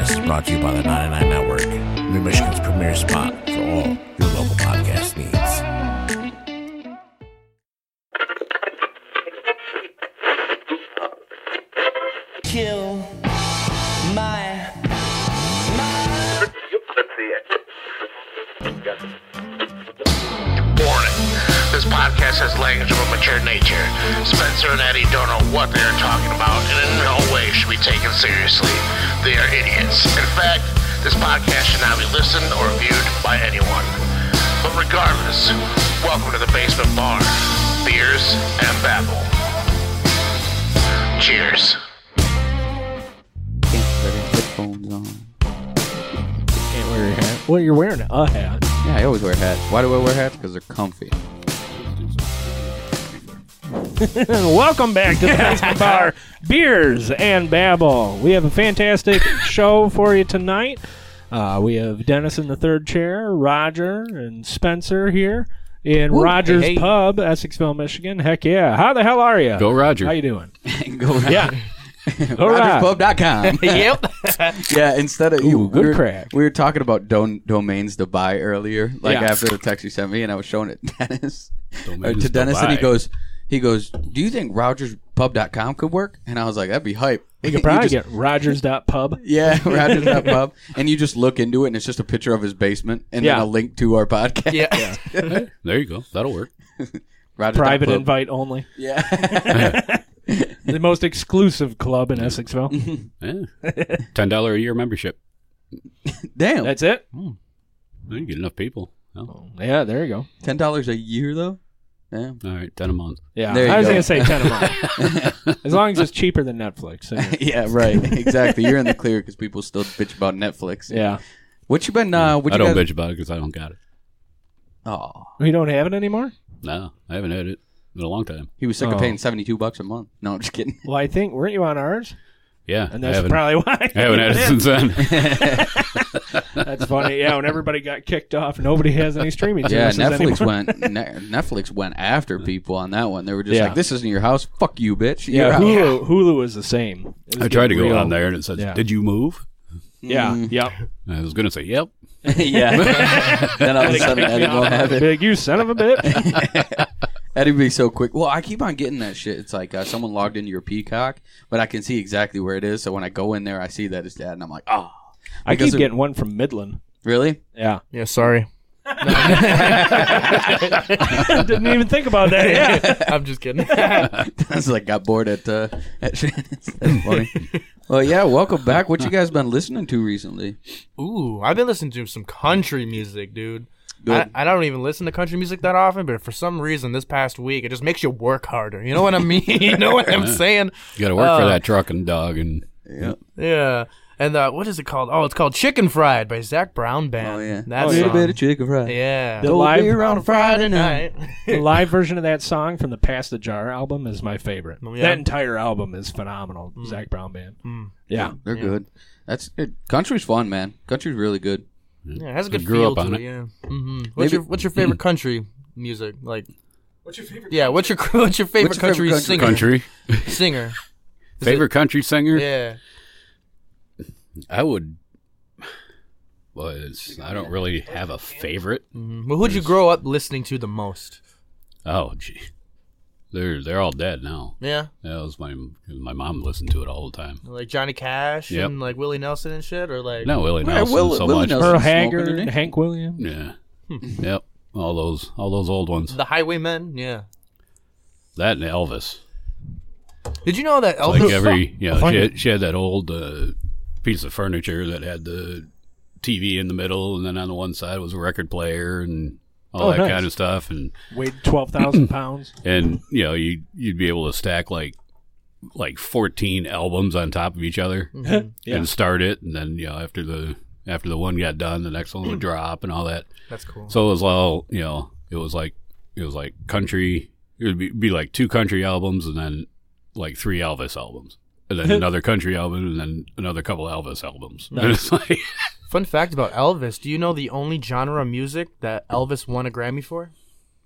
podcast is brought to you by the 99 Network, New Michigan's premier spot for all your local podcast needs. Kill my Warning. This podcast has language of a mature nature. Spencer and Eddie don't know what they are talking about and in no way should be taken seriously. They are idiots. In fact, this podcast should not be listened or viewed by anyone. But regardless, welcome to the Basement Bar. Beers and Babble. Cheers. Can't put your headphones on. Can't wear your hat. Well, you're wearing a hat. Yeah, I always wear hats. Why do I wear hats? Because they're comfy. Welcome back to the Basement Bar, Beers and Babble. We have a fantastic show for you tonight. We have Dennis in the third chair, Roger and Spencer here in Roger's hey. Pub, Essexville, Michigan. Heck yeah. How the hell are you? Go Roger. How you doing? Go Yeah. All right. RogersPub.com. Yep. Yeah, instead of Ooh, good crack. We were talking about domains to buy earlier, like Yeah. after the text you sent me, and I was showing it to Dennis. Domains To Dennis, to and buy. he goes, do you think RogersPub.com could work? And I was like, that'd be hype. You could probably get Rogers.pub. Yeah, Rogers.pub. And you just look into it, and it's just a picture of his basement, and then Yeah. a link to our podcast. Yeah. Hey, there you go. That'll work. Rogers.pub. Private invite only. Yeah. The most exclusive club in Essexville. Yeah. $10 a year membership. Damn. That's it? Well, you get enough people. Well, Yeah, there you go. $10 a year, though? Damn. all right, 10 a month. Yeah, There you I was go. going to say 10 a month. As long as it's cheaper than Netflix. Yeah, right. Exactly. You're in the clear because people still bitch about Netflix. Yeah. What you been? I What you don't guys? bitch about it because I don't got it. Oh, We don't have it anymore? No, I haven't had it in a long time. he was sick Oh. of paying $72 a month. No, I'm just kidding. Well, I think, weren't you on ours? Yeah, And I that's haven't, probably why. I haven't had it since then. That's funny. Yeah, when everybody got kicked off, nobody has any streaming Yeah, services Netflix anymore. Netflix went after people on that one. They were just Yeah. like, "This isn't your house. Fuck you, bitch." You're Yeah, out." Hulu was the same. It was I tried to getting go real- on there and it says, Yeah. "Did you move?" Yeah, yep. I was gonna say, "Yep." Yeah. Then all of a sudden, Eddie won't have it. Big, you son of a bitch. Eddie be so quick. Well, I keep on getting that shit. It's like someone logged into your Peacock, but I can see exactly where it is. So when I go in there, I see that it's that, and I'm like, "Oh." I Because keep it- getting one from Midland. Really? Yeah. Yeah, sorry. Didn't even think about that. Yeah. I'm just kidding. That's like got bored at Shannon's. That's funny. Well, yeah. Welcome back. What you guys been listening to recently? Ooh, I've been listening to some country music, dude. Good. I don't even listen to country music that often, but for some reason this past week it just makes you work harder. You know what I mean? You know what I'm saying? You got to work for that truck and dog and Yeah. Yeah. And what is it called? Oh, it's called Chicken Fried by Zach Brown Band. Oh yeah. That a little song. bit of chicken fried. Yeah. The live- beer on a Friday night. The live version of that song from the Pass the Jar album is my favorite. Yeah. That entire album is phenomenal. Zach Brown Band. Yeah. They're good. That's it. Country's fun, man. Country's really good. Yeah, it has a good grew feel up on to it. it. Yeah. Mm-hmm. Maybe- What's your favorite country music? Like, what's your favorite? Yeah, what's your favorite country singer? country. Singer. Favorite country singer? Yeah. I would. Well, I don't really have a favorite. Well, who'd you grow up listening to the most? Oh, gee, they're all dead now. Yeah, That was my mom listened to it all the time. like Johnny Cash Yep. and like Willie Nelson and shit, or like No, Willie Yeah, Nelson Willie so much. Nelson. Earl Smoking, Haggard, isn't he? Hank Williams. Yeah. Yep. All those old ones. the Highwaymen. Yeah. That and Elvis. Did you know that Elvis? Like every, Funny. she had that old piece of furniture that had the TV in the middle, and then on the one side was a record player and all that nice. kind of stuff, and Weighed 12,000 pounds. you'd be able to stack like 14 albums on top of each other Yeah. and start it, and then after the one got done, the next one would drop and all that. That's cool. So it was all it was like country. It would be like 2 country albums and then like 3 Elvis albums. And then another country album, and then another couple Elvis albums. And it's like, Fun fact about Elvis: do you know the only genre of music that Elvis won a Grammy for?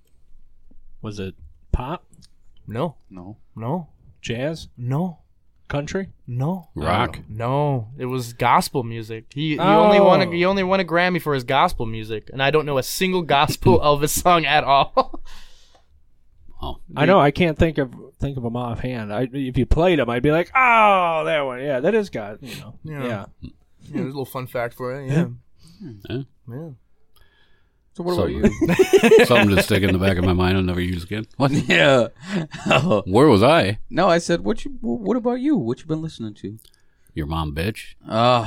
Was it pop? No, No. no, Jazz? no. Country? No. Rock. No, it was gospel music. He Oh. only won a Grammy for his gospel music, and I don't know a single gospel Elvis song at all. Oh, I know. I can't think of them offhand. If you played them, I'd be like, oh, that one. Yeah, that is God. Yeah. Yeah, there's a little fun fact for you. Yeah. yeah. Yeah. So what about you? Something to stick in the back of my mind I'll never use again. What? Yeah. Oh. Where was I? No, I said, what about you? What you been listening to? Your mom, bitch. Oh.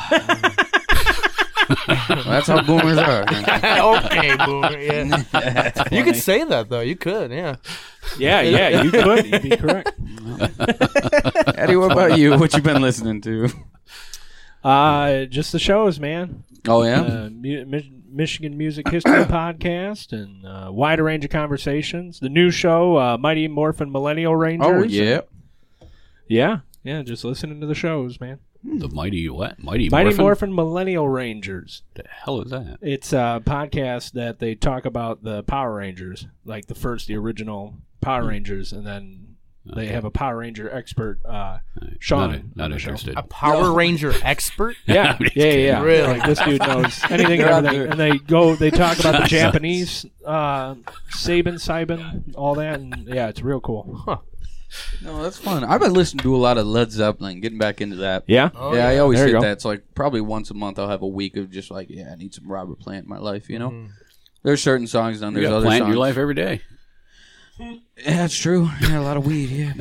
That's how boomers are. Okay, boomer. Yeah. You could say that though. You could. Yeah. Yeah, you could. You'd be correct. Eddie, what about you? What you been listening to? Just the shows, man. Oh, yeah? Michigan Music History Podcast and a wider range of conversations. The new show, Mighty Morphin Millennial Rangers. Oh, yeah. Yeah, just listening to the shows, man. The Mighty what? Mighty Morphin Morphin? Millennial Rangers. The hell is that? It's a podcast that they talk about the Power Rangers, like the original Power Rangers, and then they have a Power Ranger expert, Sean. Not on the show. interested. A Power Ranger expert. Yeah, yeah. Really? Like this dude knows anything and everything. And they talk about the Japanese Sabin, all that, and yeah, it's real cool. Huh. No, that's fun. I've been listening to a lot of Led Zeppelin, getting back into that. Yeah? Yeah, I always There you hit go. that. It's like probably once a month I'll have a week of just like, I need some Robert Plant in my life, you know? There's certain songs, then You there's got other plant in songs. your life every day. Yeah, that's true. Yeah, a lot of weed, yeah.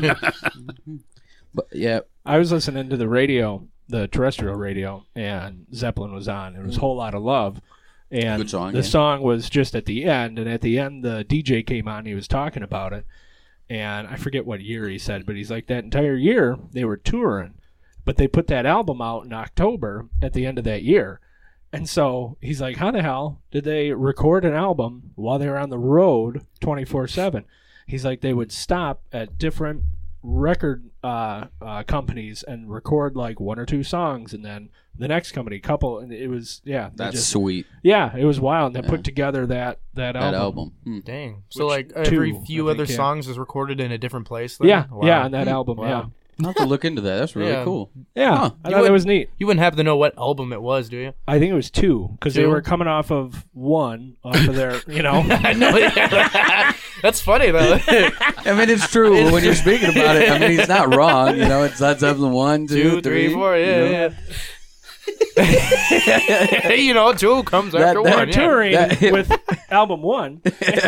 But, yeah. I was listening to the radio, the terrestrial radio, and Zeppelin was on. It was a whole lot of love. And Good song, the yeah. song was just at the end, and at the end the DJ came on, he was talking about it. And I forget what year he said, but he's like, that entire year they were touring, but they put that album out in October at the end of that year. And so he's like, how the hell did they record an album while they were on the road 24/7? He's like, they would stop at different record companies and record like one or two songs, and then the next company couple, and it was That's sweet. yeah, it was wild. And they put together that album. Dang. So Which like every two, few I other think, yeah. songs is recorded in a different place. Then? Yeah, Wow. yeah, on that album. Wow. I'll have to look into that. That's really Yeah. cool. Yeah, Huh. I thought it was neat. You wouldn't happen to know what album it was, do you? I think it was 2 because they Two? were coming off of their, I know. That's funny though. I mean, it's true. When you're speaking about it, I mean, he's not wrong. You know, it's Led Zeppelin 1, 2, 3, 4. Yeah, yeah. You know, 2 comes after that 1. Yeah. touring with album 1.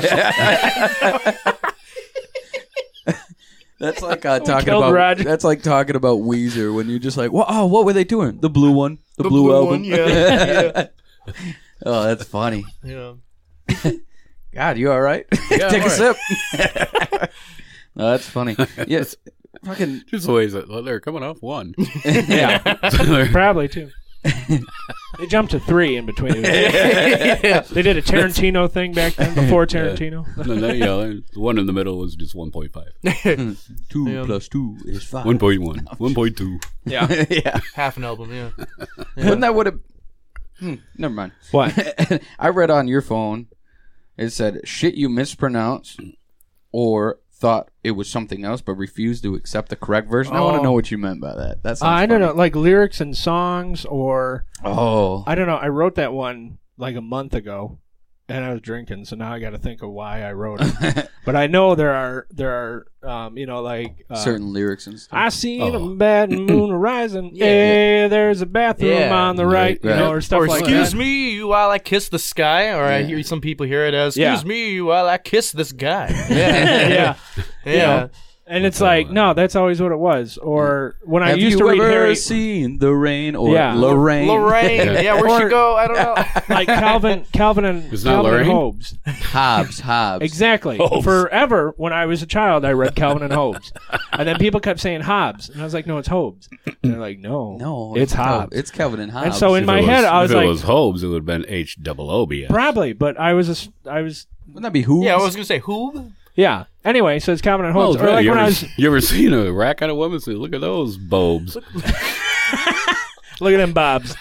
That's like talking killed about. Roger. That's like talking about Weezer when you're just like, "Well, what were they doing? The blue one, the blue album." one, yeah. Oh, that's funny. Yeah. God, you all right? Yeah, Take I'm a sip. No, that's funny. Yes, fucking. Just the ways that they're coming off one. Yeah, probably 2. They jumped to 3 in between. They did a Tarantino thing back then before Tarantino. And then, the one in the middle was just 1.5. 2 plus 2 is 5. 1.1. 1.2. Yeah. Yeah. Half an album, yeah. Wouldn't that would have? Never mind. What? I read on your phone. It said shit you mispronounced or thought it was something else, but refused to accept the correct version. I want to know what you meant by that. That's I don't know, like lyrics and songs, or Oh, I don't know. I wrote that one like a month ago, and I was drinking, so now I got to think of why I wrote it. But I know there are like certain lyrics and stuff. I seen a bad moon rising. Yeah. Hey, there's a bathroom Yeah. on the right, Right. or stuff Or like excuse that. me while I kiss the sky, or I hear some people hear it as excuse Yeah. me while I kiss this guy. Yeah, Yeah. yeah. And it's like, no, that's always what it was. Or when I Have used you to read ever Harry, seen the rain or Yeah. Lorraine? Lorraine. Yeah, where'd she Or- go? I don't know. like Calvin and It's not Calvin and Lorraine? Hobbes. Hobbs. Exactly. Forever, when I was a child, I read Calvin and Hobbes, and then people kept saying Hobbes, and I was like, no, it's Hobbes. And they're like, no, No, it's Hobbes. It's Calvin and Hobbes. And so in my head, I was if like, it was Hobbes, it would have been HOOBS. probably, but I was, wouldn't that be who? Yeah, I was gonna say who. yeah. Anyway, so it's Calvin and Hobbes. Oh, Or like when I was, you ever seen a rack on a woman say, look at those bobes? look at them bobs.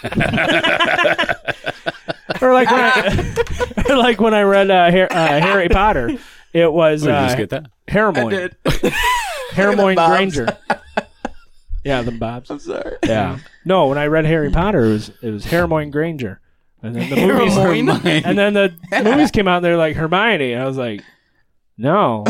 Or like when I read Harry Potter, it was Did you just get that? Hermione. did. Hermione Bobs. Granger. Yeah, the Bobs. I'm sorry. Yeah. No, when I read Harry Potter, it was Hermione Granger. And then the movies Hermione. and then the movies came out and they're like Hermione. And I was like, no.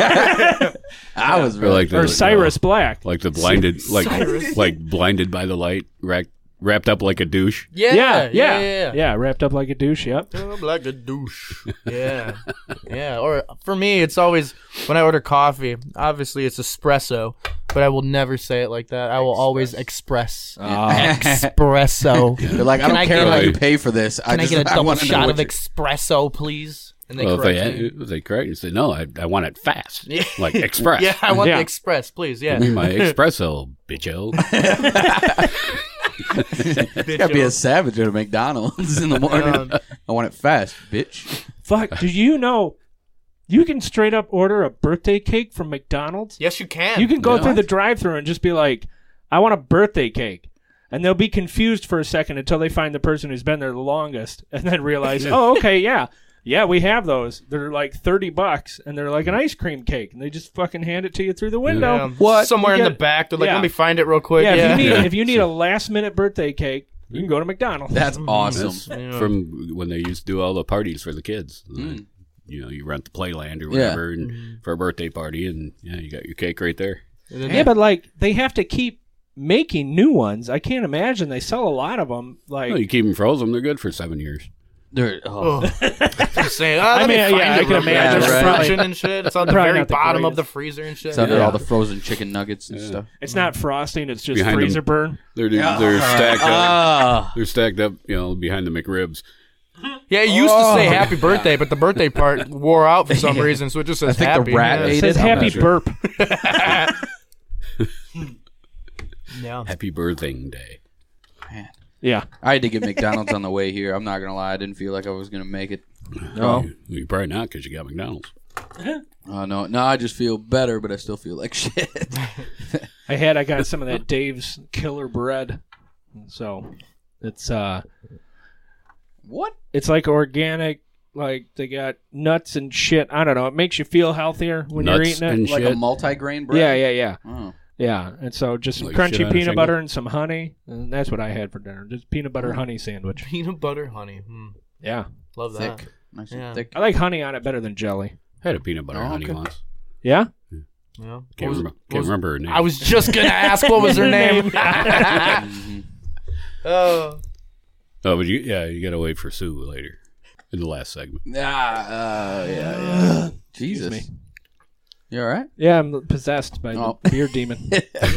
I was Or really like the, Or Cyrus Black. like the blinded, like blinded by the light, wrapped up like a douche. Yeah, wrapped up like a douche, yep. I'm like a douche. Yeah. Yeah. Or for me, it's always when I order coffee, obviously it's espresso, but I will never say it like that. I will always express. Espresso. They're like, I Can don't I care get how a- you pay for this. Can I get a double wanna know shot what of espresso, please? And they Well, correct me. if they correct you, say no, I want it fast, like express. Yeah, I want Yeah. the express, please. Yeah. Give me my espresso, bitcho. You gotta be a savage at a McDonald's in the morning. I want it fast, bitch. Fuck, do you know you can straight up order a birthday cake from McDonald's? Yes, you can. You can go through the drive-thru and just be like, I want a birthday cake. And they'll be confused for a second until they find the person who's been there the longest and then realize, oh, okay, yeah. Yeah, we have those. They're like $30 and they're like an ice cream cake. And they just fucking hand it to you through the window. Yeah. What? Somewhere You in get- the back. They're like, yeah. let me find it real quick. Yeah, Yeah. if you need a last-minute birthday cake, you can go to McDonald's. That's awesome. From when they used to do all the parties for the kids. You know, you rent the Playland or whatever and for a birthday party, and you got your cake right there. Yeah, but like they have to keep making new ones. I can't imagine they sell a lot of them. Like, Well, you keep them frozen; they're good for 7 years. They're, Just saying, I mean, find yeah, I it can real quick. imagine. Just Right. frozen and shit. It's on the Probably very not the bottom of the greatest. freezer and shit. it's under Yeah. all the frozen chicken nuggets and stuff. it's not frosting; it's just Behind them. freezer burn. They're stacked up. Ah, They're stacked up, behind the McRibs. Yeah, it used to say happy birthday, but the birthday part wore out for some reason, so it just says think the happy. rat yeah. It ate says I'm happy not sure. burp. Yeah. Happy birthday day. Yeah. I had to get McDonald's on the way here. I'm not gonna lie, I didn't feel like I was gonna make it. No. You probably not because you got McDonald's. Oh no, I just feel better, but I still feel like shit. I got some of that Dave's Killer Bread. So it's What? it's like organic. Like they got nuts and shit. I don't know. It makes you feel healthier when you're Nuts eating it. and Like shit. a multi-grain bread? Yeah. Oh. Yeah, and so just Like shit crunchy on a peanut shingle? butter and some honey, and that's what I had for dinner. Just peanut butter honey sandwich. Peanut butter honey. Yeah, Love that. Thick. Nice Yeah. and thick. I like honey on it better than jelly. I had a peanut butter Oh, honey okay. once. Yeah, Yeah. Can't remember her name. I was just gonna ask what was her name. Oh. Oh, but you got to wait for Sue later in the last segment. Yeah. Jesus. me. You all right? yeah. I'm possessed by Oh. the beer demon.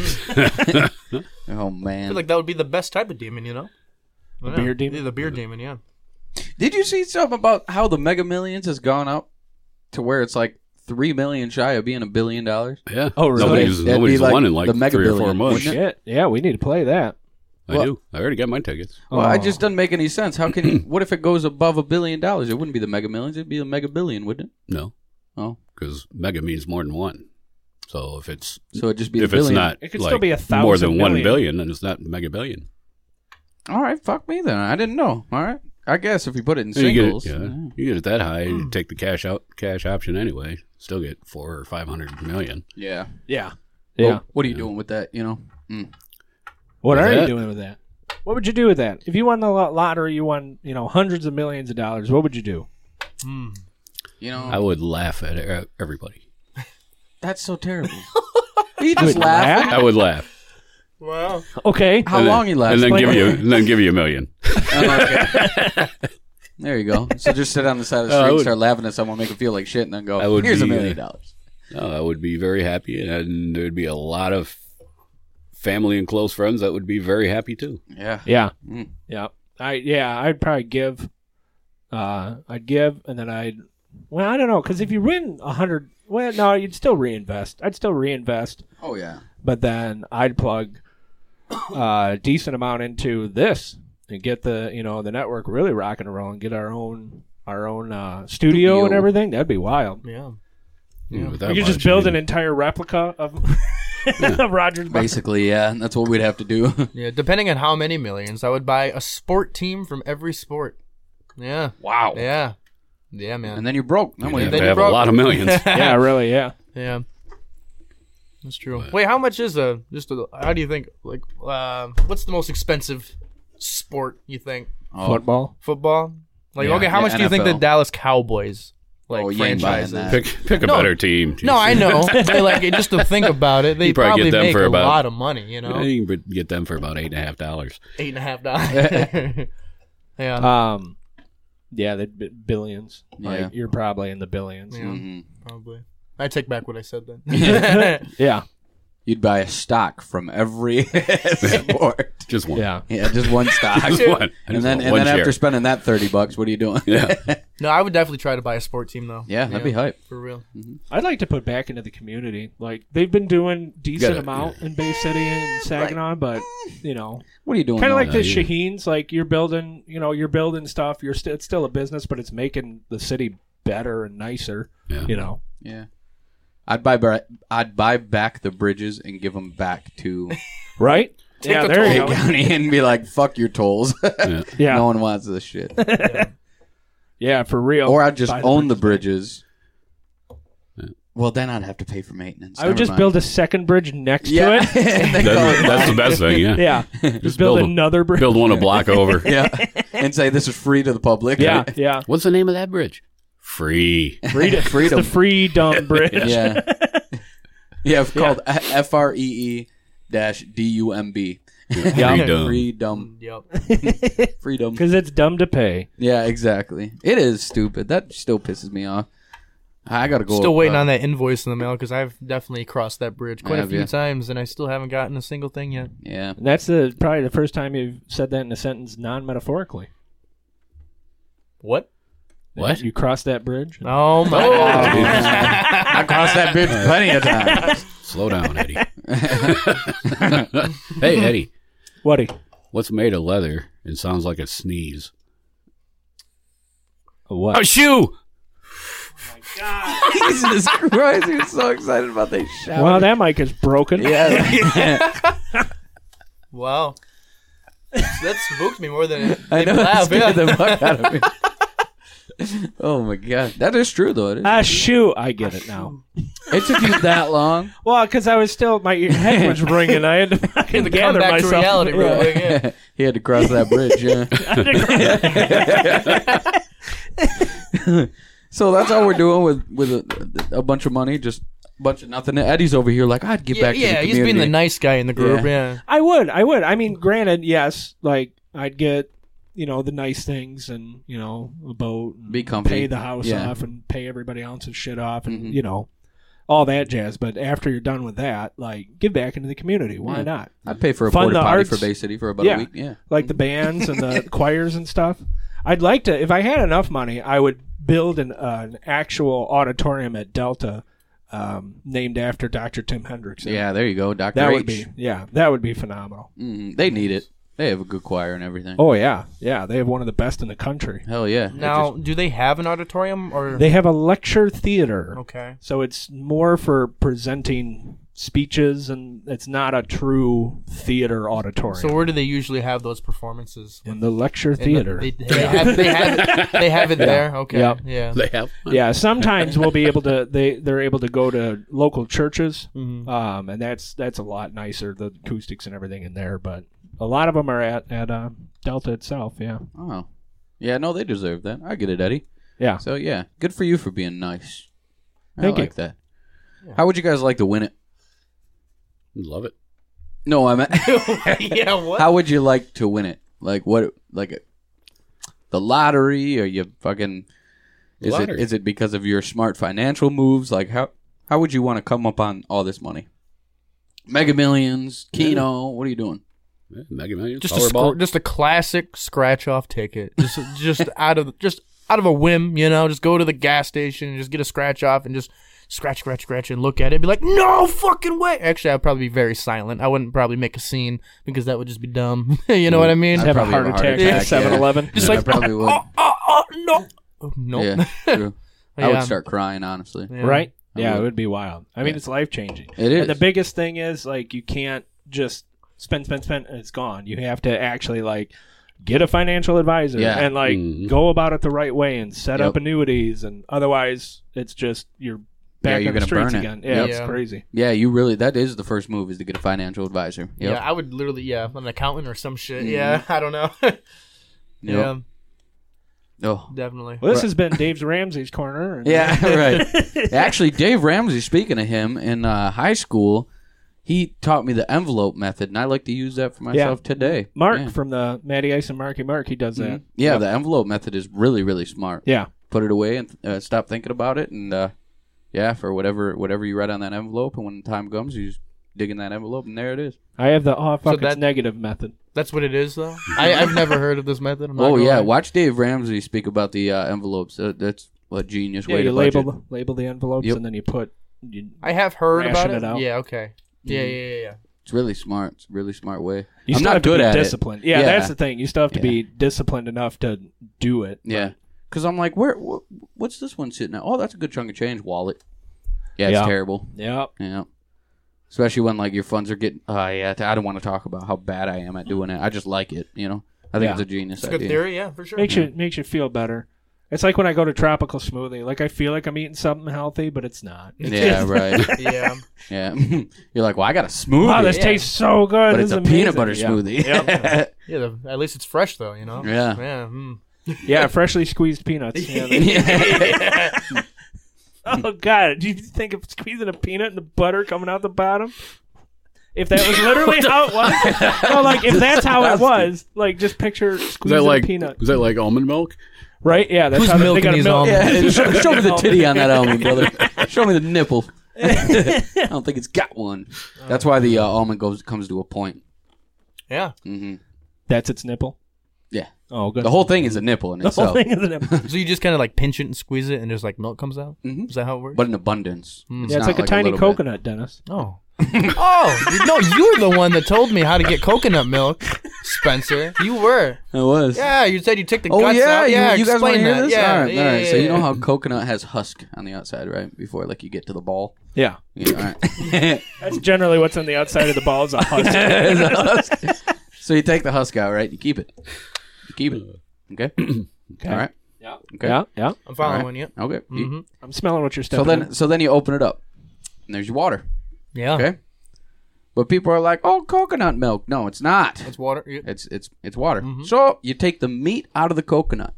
Oh I man. feel like that would be the best type of demon, you know? The beer demon? Yeah, the beer demon, yeah. Did you see something about how the Mega Millions has gone up to where it's like 3 million shy of being $1 billion? Yeah. Oh, really? Nobody's That'd be like won in like the Mega 3 or 4 Billion, months. wouldn't it? Shit. Yeah, we need to play that. I do. I already got my tickets. Well, it just doesn't make any sense. How can you? What if it goes above $1 billion? It wouldn't be the Mega Millions. It'd be a Mega Billion, wouldn't it? No, Oh, because mega means more than one. So if it's so it'd just be a if it's billion. not It could like still be 1,000 more than 1 million. billion, then it's not mega billion. All right, fuck me then. I didn't know. All right, I guess if you put it in You get singles, it, you get it that high, you take the cash option anyway. Still get 400 or 500 million. yeah. Yeah. Well, Yeah. what are you doing with that? You know. What With are you that? doing with that? What would you do with that? If you won the lottery, you won, hundreds of millions of dollars. What would you do? You know. I would laugh at everybody. That's so terrible. He just laughed. I would laugh. Wow. Okay. How And long then, he laughed? and then Like- give you $1 million. Okay. There you go. So just sit on the side of the I street, and would- start laughing at someone, make them feel like shit, and then go, I would "Here's be, $1 million." No, I would be very happy, and there'd be a lot of family and close friends that would be very happy too. Yeah. Yeah. Mm. Yeah. I'd probably give. I'd give, and then I'd. Well, I don't know, because if you win 100, well, no, you'd still reinvest. I'd still reinvest, Oh yeah. but then I'd plug a decent amount into this and get the the network really rocking and rolling. Get our own studio and everything. That'd be wild. Yeah. With that We could just much, build I an mean, entire replica of of Rogers. Bar. Basically, yeah. That's what we'd have to do. Yeah, depending on how many millions, I would buy a sport team from every sport. Yeah. Wow. Yeah. Yeah, man. And then you're broke. you'd Then what do have you to you have a broke- lot of millions. Yeah, really, yeah. Yeah. That's true. Wait, how much is how do you think, like, what's the most expensive sport, you think? Football. Football? Like, Yeah, okay, how much do you think the NFL. Dallas Cowboys, like, you ain't buying franchises? that. Pick a better team. No, I know. But, like, just to think about it, they You probably probably get them make for a about- lot of money, you know? You can get them for about $8.50. $8.50. Yeah, Yeah, the billions. Yeah. Like, you're probably in the billions. yeah, Mhm. probably. I take back what I said then. Yeah. You'd buy a stock from every sport. Just one. Yeah. Yeah, just one stock. Just one. I And just then want one share. after spending that $30, what are you doing? Yeah. No, I would definitely try to buy a sport team, though. Yeah, that'd be hype. For real. I'd like to put back into the community. Like, they've been doing decent Gotta- amount in Bay City and Saginaw, but, you know, What are you doing? kind of all like that? the Shaheens. Like, you're building stuff. It's still a business, but it's making the city better and nicer, Yeah. you know. Yeah. I'd buy back the bridges and give them back to Right? Yeah, there you Bay go. County and be like, fuck your tolls. Yeah. No one wants this shit. Yeah, for real. Or I'd just Buy own the bridges. bridges. Well, then I'd have to pay for maintenance. I would just build a second bridge next to Yeah. it. And then call it That's the best thing, yeah. Yeah. Just build build a- another bridge. Build one a block over. yeah. And say this is free to the public. Yeah, yeah. What's the name of that bridge? Free. Freedom. Freedom. It's the Freedom Bridge. Yeah. Yeah, it's called FREE-DUMB. Yeah. Freedom. Yep. Freedom. Because it's dumb to pay. Yeah, exactly. It is stupid. That still pisses me off. I gotta go. Still waiting on that invoice in the mail because I've definitely crossed that bridge quite a Have few ya? times, and I still haven't gotten a single thing yet. Yeah. And that's probably the first time you've said that in a sentence non-metaphorically. What? What? You crossed that bridge? Oh my god! I crossed that bridge plenty of times. Slow down, Eddie. Hey, Eddie. Whatty? What's made of leather and sounds like a sneeze? What? A shoe! Jesus Christ, he was so excited about that shower. Well, that mic is broken. Yeah. Wow, that spooked me more than it I made know. me That laugh. scared Yeah. the fuck out of me. Oh my god. That is true though. It is. A shoe. I get it now. It took you that long. Well, because I was still, my head was ringing. I had to fucking To come gather back to myself. reality real quick. Yeah. He had to cross that bridge, yeah. So that's all we're doing with a bunch of money, just a bunch of nothing. Eddie's over here like, I'd give back to the community. He's being the nice guy in the group. Yeah. Yeah. I would. I mean, granted, yes, like, I'd get, the nice things and, a boat. And Be comfy. pay the house Yeah. off and pay everybody else's shit off and, all that jazz. But after you're done with that, like, give back into the community. Why Yeah. not? I'd pay for a Fund porta the potty arts. for Bay City for about Yeah. a week. Yeah. Like the bands and the choirs and stuff. I'd like to, if I had enough money, I would build an actual auditorium at Delta named after Dr. Tim Hendricks. Yeah, there you go, Dr. That H. would be, that would be phenomenal. They need it. They have a good choir and everything. Oh, yeah. Yeah, they have one of the best in the country. Hell yeah. It Now, just- do they have an auditorium or? They have a lecture theater. Okay. So it's more for presenting speeches, and it's not a true theater auditorium. So where do they usually have those performances? in the lecture In the- theater. They have it there. Okay. Yep. Yeah. They have. Yeah, sometimes we'll be able to. They're able to go to local churches, Mhm. and that's a lot nicer, the acoustics and everything in there. But a lot of them are at Delta itself. Yeah, Oh. Yeah, no, they deserve that. I get it, Eddie. yeah. So, yeah, good for you for being nice. Thank I you. like that. How would you guys like to win it? Love it. No, I meant Yeah. What? how would you like to win it? Like what? Like the lottery, or you fucking? Lottery. Is it because of your smart financial moves? Like how would you want to come up on all this money? Mega Millions, Keno. What are you doing? Yeah, Mega Millions, Just Powerball. just a classic scratch off ticket. Just out of a whim, just go to the gas station and just get a scratch off and just scratch and look at it and be like, no fucking way. Actually, I'd probably be very silent. I wouldn't probably make a scene because that would just be dumb. You know what I mean? I'd Have a probably heart attack at 7-Eleven. Just Yeah, like, I probably would. no. Nope. Yeah, true. I would Yeah. start crying, honestly. Yeah. Right? I Yeah, would. it would be wild. I mean, Yeah. it's life changing. It is. And the biggest thing is, like, you can't just spend, and it's gone. You have to actually, like, get a financial advisor Yeah. and, like, Mhm. go about it the right way and set up Yep. annuities. And otherwise, it's just you're back you're on the gonna streets burn it. again. Yeah, it's Yeah. crazy. Yeah, you really. That is the first move, is to get a financial advisor. Yep. Yeah, I would literally, an accountant or some shit. Mhm. Yeah, I don't know. Yeah, Oh. definitely. Well, this has been Dave's Ramsey's Corner. And Yeah, right. Actually, Dave Ramsey, speaking of him, in high school, he taught me the envelope method, and I like to use that for myself today. Mark Yeah. from the Matty Ice and Marky Mark, he does that. Yeah, the envelope method is really, really smart. Yeah. Put it away and stop thinking about it, and for whatever you write on that envelope, and when the time comes, you just dig in that envelope, and there it is. I have the fuck that- it's negative method. That's what it is, though. I've never heard of this method. I'm not Oh gonna yeah, lie. watch Dave Ramsey speak about the envelopes. That's a genius Yeah, way you to budget. label the envelopes Yep. and then you put. I have heard about Ration it. it out. Yeah, okay. Yeah. It's really smart. It's a really smart way. You I'm still not have to good be at it. disciplined. Yeah, that's the thing. You still have to Yeah. be disciplined enough to do it. Yeah, because I'm like, what's this one sitting at? Oh, that's a good chunk of change. Wallet. Yeah, it's Yeah. terrible. Yeah. Yeah. Especially when like your funds are getting. I don't want to talk about how bad I am at doing it. I just like it. You know. I think Yeah. it's a genius It's a good idea. theory, yeah, for sure. Makes you feel better. It's like when I go to Tropical Smoothie. Like I feel like I'm eating something healthy, but it's not. Yeah, right. Yeah. Yeah. You're like, well, I got a smoothie, Wow, this Yeah. tastes so good. but This it's is a peanut amazing. butter Yeah. smoothie. Yep. Yeah, at least it's fresh, though, you know? Yeah. Yeah. Yeah, freshly squeezed peanuts. Yeah, oh God! Do you think of squeezing a peanut and the butter coming out the bottom? If that was literally how it was, no, like if that's how it was, like just picture Is squeezing that like a peanut, is that like almond milk? right? Yeah, that's Who's how they milking got these milk. almonds? Yeah, show me the titty on that almond, brother. Show me the nipple. I don't think it's got one. That's why the almond comes to a point. Yeah. Hmm That's its nipple. Yeah. Oh, good. The whole thing is a nipple in The whole itself, thing is a nipple. So you just kind of like pinch it and squeeze it and just like milk comes out? Mhm. Is that how it works? but in abundance. Yeah, it's not like a tiny little bit. coconut, Dennis. Oh. Oh, no, you were the one that told me how to get coconut milk, Spencer. You were. It was. Yeah, you said you took the Oh guts yeah, out. Yeah, you guys want to explain hear that. this? Yeah, all right. So you know yeah. how coconut has husk on the outside, right? Before like you get to the ball. Yeah, Yeah, all right. that's generally what's on the outside of the ball is a husk. It's a husk. So you take the husk out, right? You keep it. You keep it. Okay. All right. Yeah. Okay. Yeah, yeah. I'm following All right. you. Okay. Mm-hmm. I'm smelling what you're So stepping in. then you open it up, and there's your water. Yeah. Okay. But people are like, "Oh, coconut milk." No, it's not. It's water. It's water. Mm-hmm. So you take the meat out of the coconut,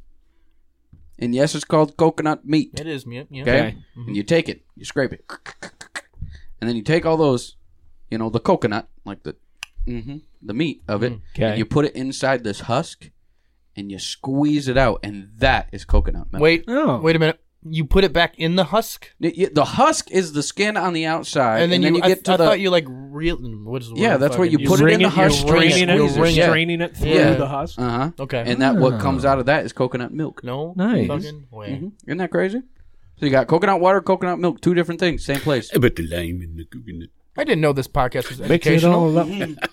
and yes, it's called coconut meat. It is. Yeah. Okay. Okay. And you take it, you scrape it, and then you take all those, the coconut, like the meat of it, Okay. and you put it inside this husk, and you squeeze it out, and that is coconut milk. Wait. Oh. Wait a minute. You put it back in the husk, The husk is the skin on the outside, and then you get to I the. thought you like real. What is the Yeah, word? that's what Fucking- you put it in the You're husk, straining it, squeeze it. Yeah. straining it through Yeah. the husk. Uh-huh. Okay. And that what comes out of that is coconut milk. No. Nice. Fucking way. Mhm. Isn't that crazy? So you got coconut water, coconut milk, two different things, same place. I bet the lime in the coconut. I didn't know this podcast was Mix it educational. all up.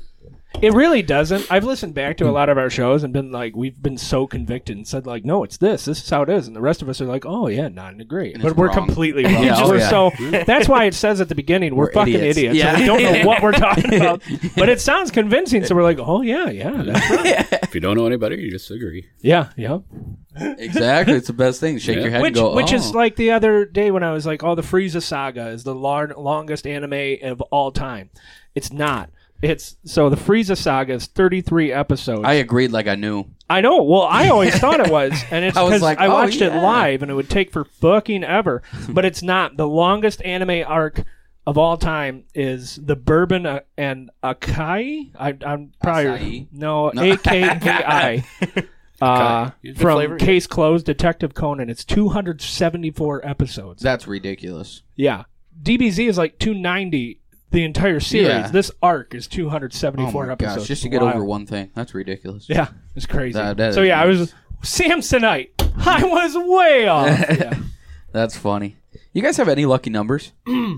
It really doesn't. I've listened back to a lot of our shows and been like, we've been so convicted and said like, no, it's this. This is how it is. And the rest of us are like, oh yeah, not agree. And But it's we're wrong. completely wrong. Yeah, We're oh, so yeah. that's why it says at the beginning we're fucking idiots. Yeah. And we don't know what we're talking about. But it sounds convincing, so we're like, oh yeah, that's right. If you don't know any better, you just agree. Yeah. Exactly, it's the best thing. Shake Yeah. your head Which and go, which oh. is like the other day when I was like, oh, the Frieza saga is the longest anime of all time. It's not. It's so the Frieza saga is 33 episodes. I agreed like I knew. I know. Well, I always thought it was, and it's I was because like, I oh, watched it yeah. live, and it would take for fucking ever. But it's not. The longest anime arc of all time is the Bourbon and Akai. I'm probably Acai? no AKAI. Good From flavor, yeah. Case Closed, Detective Conan. It's 274 episodes. That's ridiculous. Yeah, DBZ is like 290. The entire series. Yeah. This arc is Oh 274 my episodes. gosh, just to get Wild. over one thing. That's ridiculous. Yeah, it's crazy. That So is yeah, I nuts. was Samsonite. I was way off. Yeah. That's funny. You guys have any lucky numbers?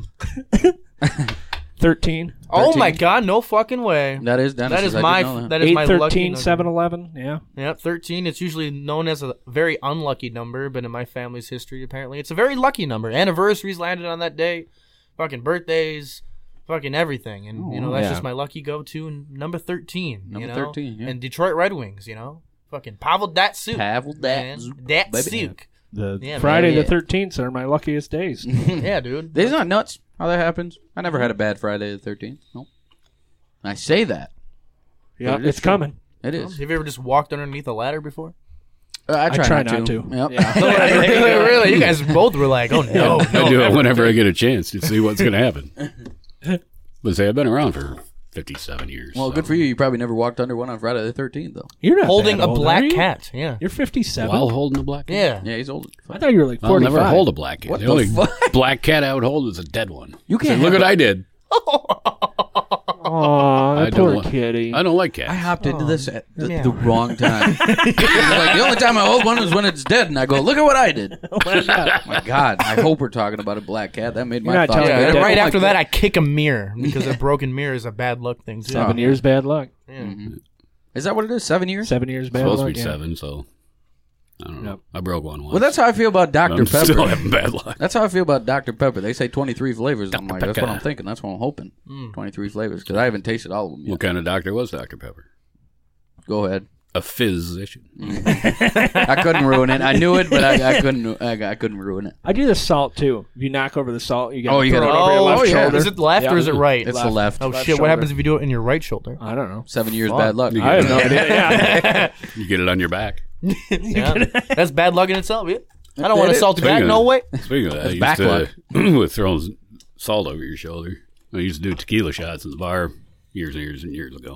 13. Oh 13. my god! No fucking way. That is Dennis. That is I did my. know that. That is my lucky 813, number. 711. Yeah. Yeah, 13. It's usually known as a very unlucky number, but in my family's history, apparently, it's a very lucky number. Anniversaries landed on that day, fucking birthdays, fucking everything, and that's yeah. just my lucky go-to. And number 13, Number you know? 13, yeah. And Detroit Red Wings, fucking Pavel Datsyuk, Pavel man. Datsyuk, Datsyuk. Yeah, Friday man. the 13th are my luckiest days. Yeah, dude. Isn't that nuts how that happens? I never had a bad Friday the 13th. Nope. I say that. Yeah, But it is it's true. coming. It is. Have you ever just walked underneath a ladder before? I try not to. Yep. Really? You guys both were like, oh, no. I do it whenever I get a chance to see what's going to happen. But say I've been around for 57 years. Well, so. good for you. You probably never walked under one on Friday the 13th, though. You're not Holding that a old, black are you? cat. Yeah. You're 57. While holding a black cat? Yeah. Yeah, he's old. I thought you were like I'll 45. never hold a black cat. What the the only fuck? black cat I would hold is a dead one. You can't Look have what I did. Aw, I that don't poor want- kitty. I don't like cats. I hopped into this at the yeah. wrong time. Like, the only time I hold one is when it's dead, and I go, look at what I did. My God, I hope we're talking about a black cat. That made You're my not thoughts telling Yeah, me better. and that- right Oh, after my that, God. I kick a mirror because a broken mirror is a bad luck thing, too. 7 years bad luck. Is that what it is? 7 years? 7 years It's bad supposed luck. to be yeah. 7, so I don't know. Yep. I broke one once. Well, that's how I feel about Dr. I'm Pepper. still having bad luck. That's how I feel about Dr. Pepper. They say 23 flavors. I'm like, that's what I'm Pepper. thinking. That's what I'm hoping. 23 flavors, because I haven't tasted all of them yet. What kind of doctor was Dr. Pepper? Go ahead. A physician. I couldn't ruin it. I knew it, but I couldn't. I couldn't ruin it. I do the salt too. If you knock over the salt, you got Oh, to you throw gotta- it over your Oh, left yeah. shoulder. Is it left or is it right? It's the left. Oh, Left shit. shoulder. What happens if you do it in your right shoulder? I don't know. 7 years bad luck. I have no idea. Yeah. You get it on your back. Yeah. That's bad luck in itself, yeah. I don't want It to is. salt you back. Speaking No of- way. Speaking of that, I back used to, with throwing salt over your shoulder, I used to do tequila shots in the bar years and years and years ago.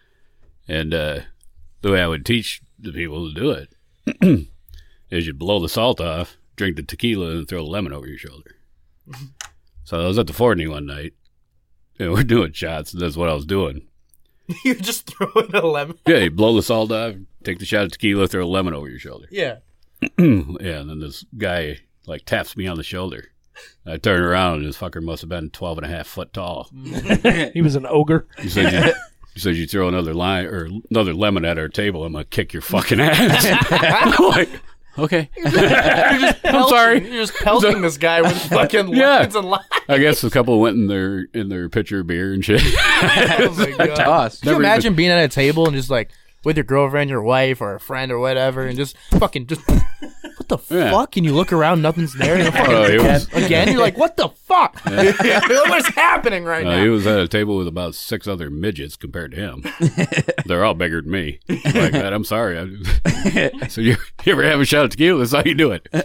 And the way I would teach the people to do it is you blow the salt off, drink the tequila, and throw the lemon over your shoulder. So I was at the Fortney one night, and we're doing shots, and that's what I was doing. You're just throwing a lemon. Yeah, you blow the salt off, take the shot of tequila, throw a lemon over your shoulder. Yeah. Yeah, and then this guy like taps me on the shoulder. I turn around and this fucker must have been 12 and a half foot tall. He was an ogre. He said you throw another line or another lemon at our table, I'm gonna kick your fucking ass. I'm like, okay. I'm sorry. You're just pelting this guy with fucking Yeah. lemons and limes. I guess a couple went in their pitcher of beer and shit. Oh my God. Toss. Can you imagine being at a table and just like with your girlfriend, your wife, or a friend or whatever, and just fucking just what the Yeah. fuck? And you look around, nothing's there. And fucking Oh, it was- again, you're like, what the fuck? What's happening right He now? was at a table with about 6 other midgets compared to him. They're all bigger than me. Like that, I'm sorry. So you ever have a shot of tequila? That's how you do it.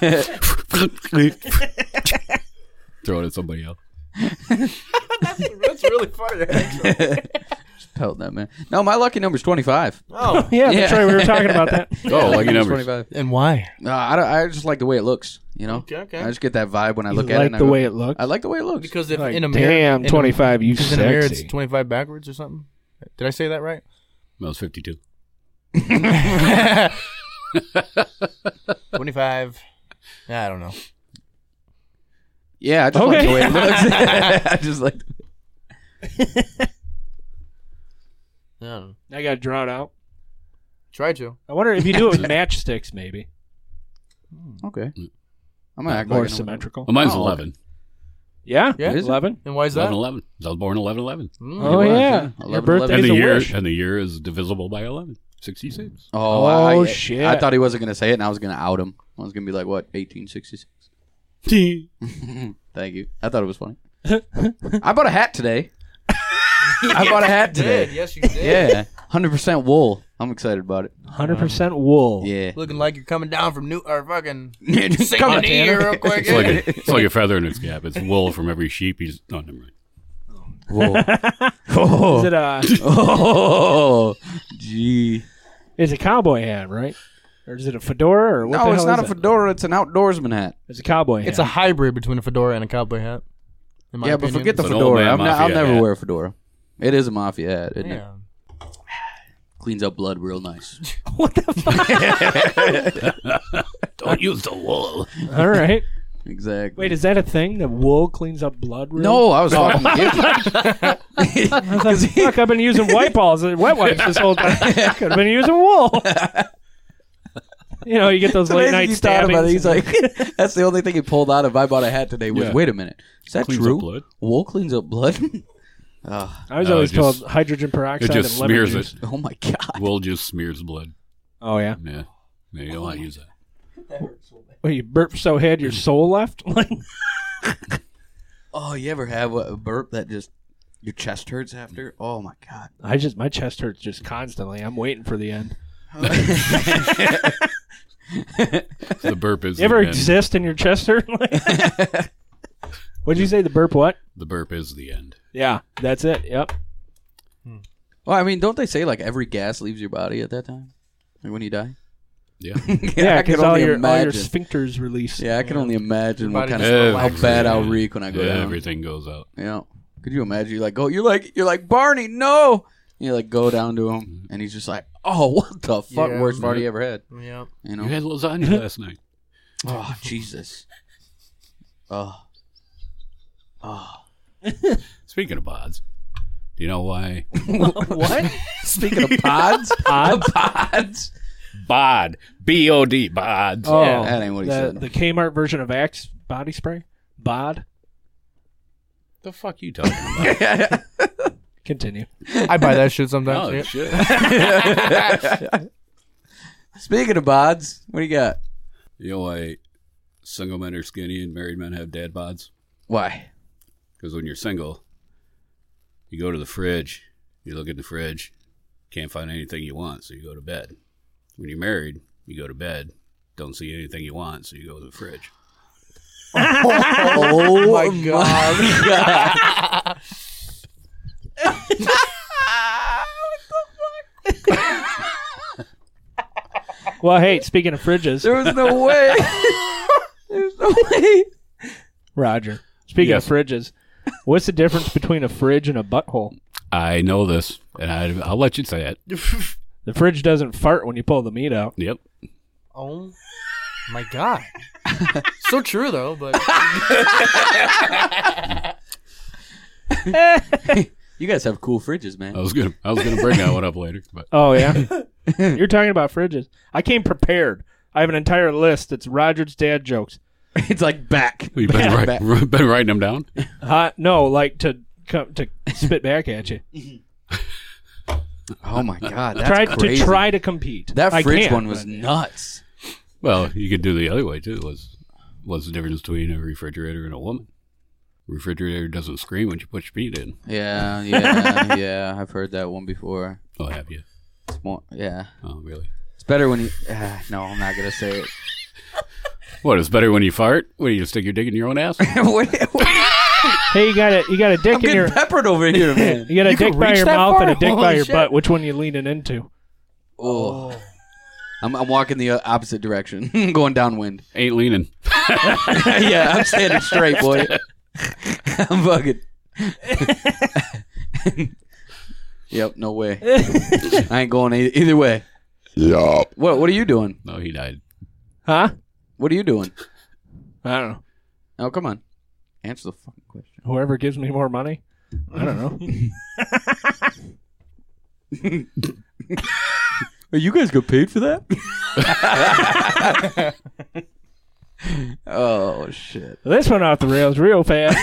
Throw it at somebody else. That's really funny. Actually. Pelt that, man. No, my lucky number's 25. Oh, Yeah, that's Yeah. right. We were talking about that. Oh, lucky numbers. 25. and why? I just like the way it looks, you know? Okay. I just get that vibe when I You look at it. like and I the go, way it looks? I like the way it looks. Because if Like, in a mirror, damn, 25, you because in a mirror it's sexy. 25 backwards or something. Did I say that right? That was 52. 25. Yeah, I don't know. Yeah, I just like Okay. the way it looks. I just like. I don't know. I got to draw it out. Try to. I wonder if you do it with matchsticks, maybe. Okay. I'm gonna act More like I know what- symmetrical. Well, mine's Oh, 11. Yeah? Yeah. Is it? 11? And why is that? 11. I was born 11/11. Oh, was, yeah. yeah. Your 11, birthday's And the a year wish. is divisible by 11. 66. Oh, Oh, I, shit. I thought he wasn't gonna say it, and I was gonna out him. I was gonna be like, what, 1866? Thank you. I thought it was funny. I bought a hat today. I bought a hat today. Yes, you did. Yeah, 100% wool. I'm excited about it. 100% wool. Yeah. Looking like you're coming down from New or fucking Come St. on, Denis Tanner. real quick. It's like a feather in its cap. It's wool from every sheep. He's no, never mind. Wool. Is it Oh, gee. it's a cowboy hat, right? Or is it a fedora? Or what the No, it's hell not is a it? fedora. It's an outdoorsman hat. It's a cowboy hat. It's a hybrid between a fedora and a cowboy hat. in my Yeah, opinion. but forget the It's an old fedora. man I'll mafia never hat. wear a fedora. It is a mafia hat, isn't it? Yeah. Cleans up blood real nice. Don't use the wool. All right. Exactly. Wait, is that a thing? That wool cleans up blood? Really? No, I was talking to I was like, fuck, I've been using white balls and wet wipes this whole time. Could have been using wool. You know, you get those late night He thought about it. stabbings. He's like, that's the only thing he pulled out of I bought a hat today was, Yeah. wait a minute. Is that Cleans up true? blood. Wool cleans up blood? I was No, always it just- told hydrogen peroxide It just and lemon smears juice. it. Oh, my God. Wool just smears blood. Oh, yeah. Yeah. You don't want to use that. Well, you burp so hard your soul left? Like, Oh, you ever have a burp that just your chest hurts after? Oh my god. my chest hurts just constantly. I'm waiting for the end. The burp is You ever the end. exist in your chest hurt? What'd you say? The burp what? The burp is the end. Yeah, that's it. Yep. Well, I mean, don't they say like every gas leaves your body at that time? Like when you die? Yeah. Yeah, I can because all only your imagine. sphincters release. Yeah, I can only imagine Your what body kind just of how relaxes. bad I'll reek when I go down. Everything goes out. Yeah. Could you imagine? You're like Barney, no. You like go down to him, and he's just like, "Oh, what the fuck? Yeah. Worst party you ever had?" Yeah. You know? You had lasagna last night. Oh Jesus. Oh. Speaking of pods, do you know why? What? Speaking of pods, pods. Bod. B-O-D. Bods. Oh, Yeah, that ain't what he said. The Kmart version of Axe body spray? Bod? The fuck you talking about? Continue. I buy that shit sometimes. Oh, yeah. shit. Speaking of bods, what do you got? You know why single men are skinny and married men have dad bods? Why? Because when you're single, you go to the fridge, you look in the fridge, can't find anything you want, so you go to bed. When you're married, you go to bed, don't see anything you want, so you go to the fridge. Oh my god! Well, hey, speaking of fridges, There was no way. There's no way. Roger. Speaking Yes. of fridges, what's the difference between a fridge and a butthole? I know this, and I'll let you say it. The fridge doesn't fart when you pull the meat out. Yep. Oh my god. So true though, but You guys have cool fridges, man. I was gonna bring that one up later, but Oh, yeah? You're talking about fridges. I came prepared. I have an entire list. It's Roger's dad jokes. It's like back. you've been, been writing them down. No, like to spit back at you. Oh my god, that's crazy. Try to compete. That I fridge can't, one was but- nuts. Well, you could do the other way too. What's the difference between a refrigerator and a woman? Refrigerator doesn't scream when you put your feet in. Yeah. I've heard that one before. Oh, have you? It's more, yeah. Oh, really? It's better when you. No, I'm not gonna say it. What? It's better when you fart? What, do you stick your dick in your own ass? Hey, you got a dick I'm in getting your peppered over here, man. you got a You can dick by reach your that mouth and a far? dick by Holy your shit. butt. Which one you leaning into? Oh. I'm walking the opposite direction, going downwind. Ain't leaning. Yeah, I'm standing straight, boy. I'm fucking. Yep, no way. I ain't going either way. Yeah. What are you doing? No, he died. Huh? What are you doing? I don't know. Oh, come on. Answer the fucking question. Whoever gives me more money. I don't know. You guys got paid for that? Oh, shit. This went off the rails real fast.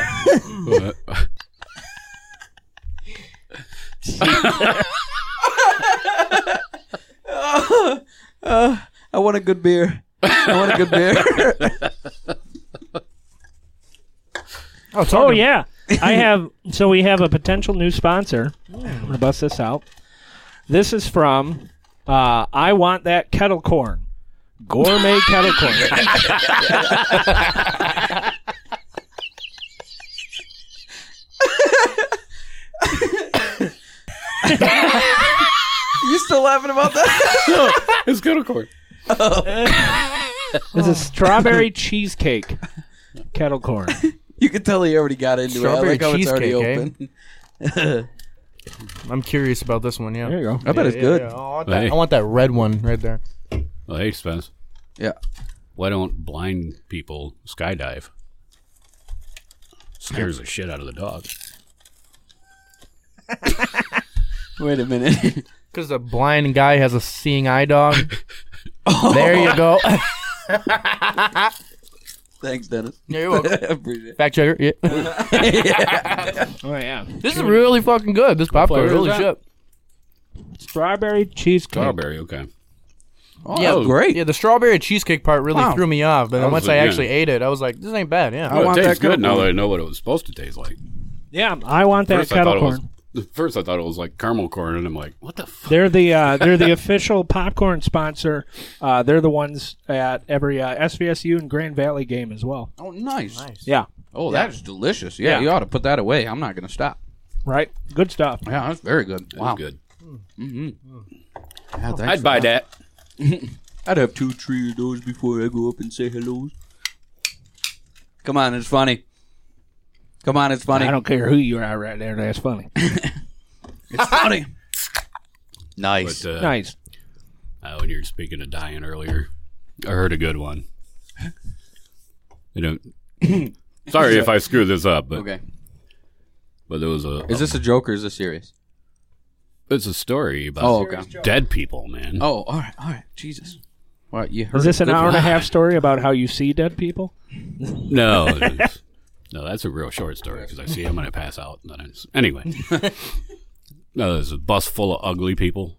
I want a good beer. I want a good beer. Oh yeah, I have. So we have a potential new sponsor. I'm gonna bust this out. This is from I Want That Kettle Corn, gourmet kettle corn. You still laughing about that? It's kettle corn. This is strawberry cheesecake kettle corn. You can tell he already got into Strawberry it. I like how it's already cheesecake, open. I'm curious about this one. Yeah. There you go. I bet it's good. Yeah. Oh, Hey. I want that red one right there. Well, hey, Spence. Yeah. Why don't blind people skydive? Scares the shit out of the dog. Wait a minute. Because the blind guy has a seeing eye dog. There you go. Thanks, Dennis. Yeah, you're welcome. Appreciate it. Fact checker. Yeah. Oh yeah, This is really fucking good. This popcorn. flavor is Holy that? shit. strawberry cheesecake. Strawberry, okay. Oh, that was great. Yeah, the strawberry cheesecake part really Wow. threw me off. But then once I yeah. actually ate it, I was like, this ain't bad. Yeah. I want it tastes that good now kettle that I know what it was supposed to taste like. Yeah, I want that kettle corn. First I thought it was like caramel corn, and I'm like, what the fuck? They're the official popcorn sponsor. They're the ones at every SVSU and Grand Valley game as well. Oh, nice. Yeah, Oh, that is delicious. Yeah, Yeah. you ought to put that away. I'm not going to stop. right. Good stuff. Yeah, that's very good. It Wow. was good. Yeah, thanks I'd for buy that. I'd have 2 or 3 of those before I go up and say hellos. Come on, it's funny. Come on, it's funny. I don't care who you are right there. That's funny. It's funny. Nice. But, Nice. when you were speaking of dying earlier, I heard a good one. You know, sorry if I screw this up, but Okay. but there was Is this a joke or is this serious? it's a story about Oh, okay. dead people, man. Oh, all right. Jesus. What, you heard Is this it an good hour and a one. half story about how you see dead people? No, no, that's a real short story because I see him and I pass out. And then anyway, no, there's a bus full of ugly people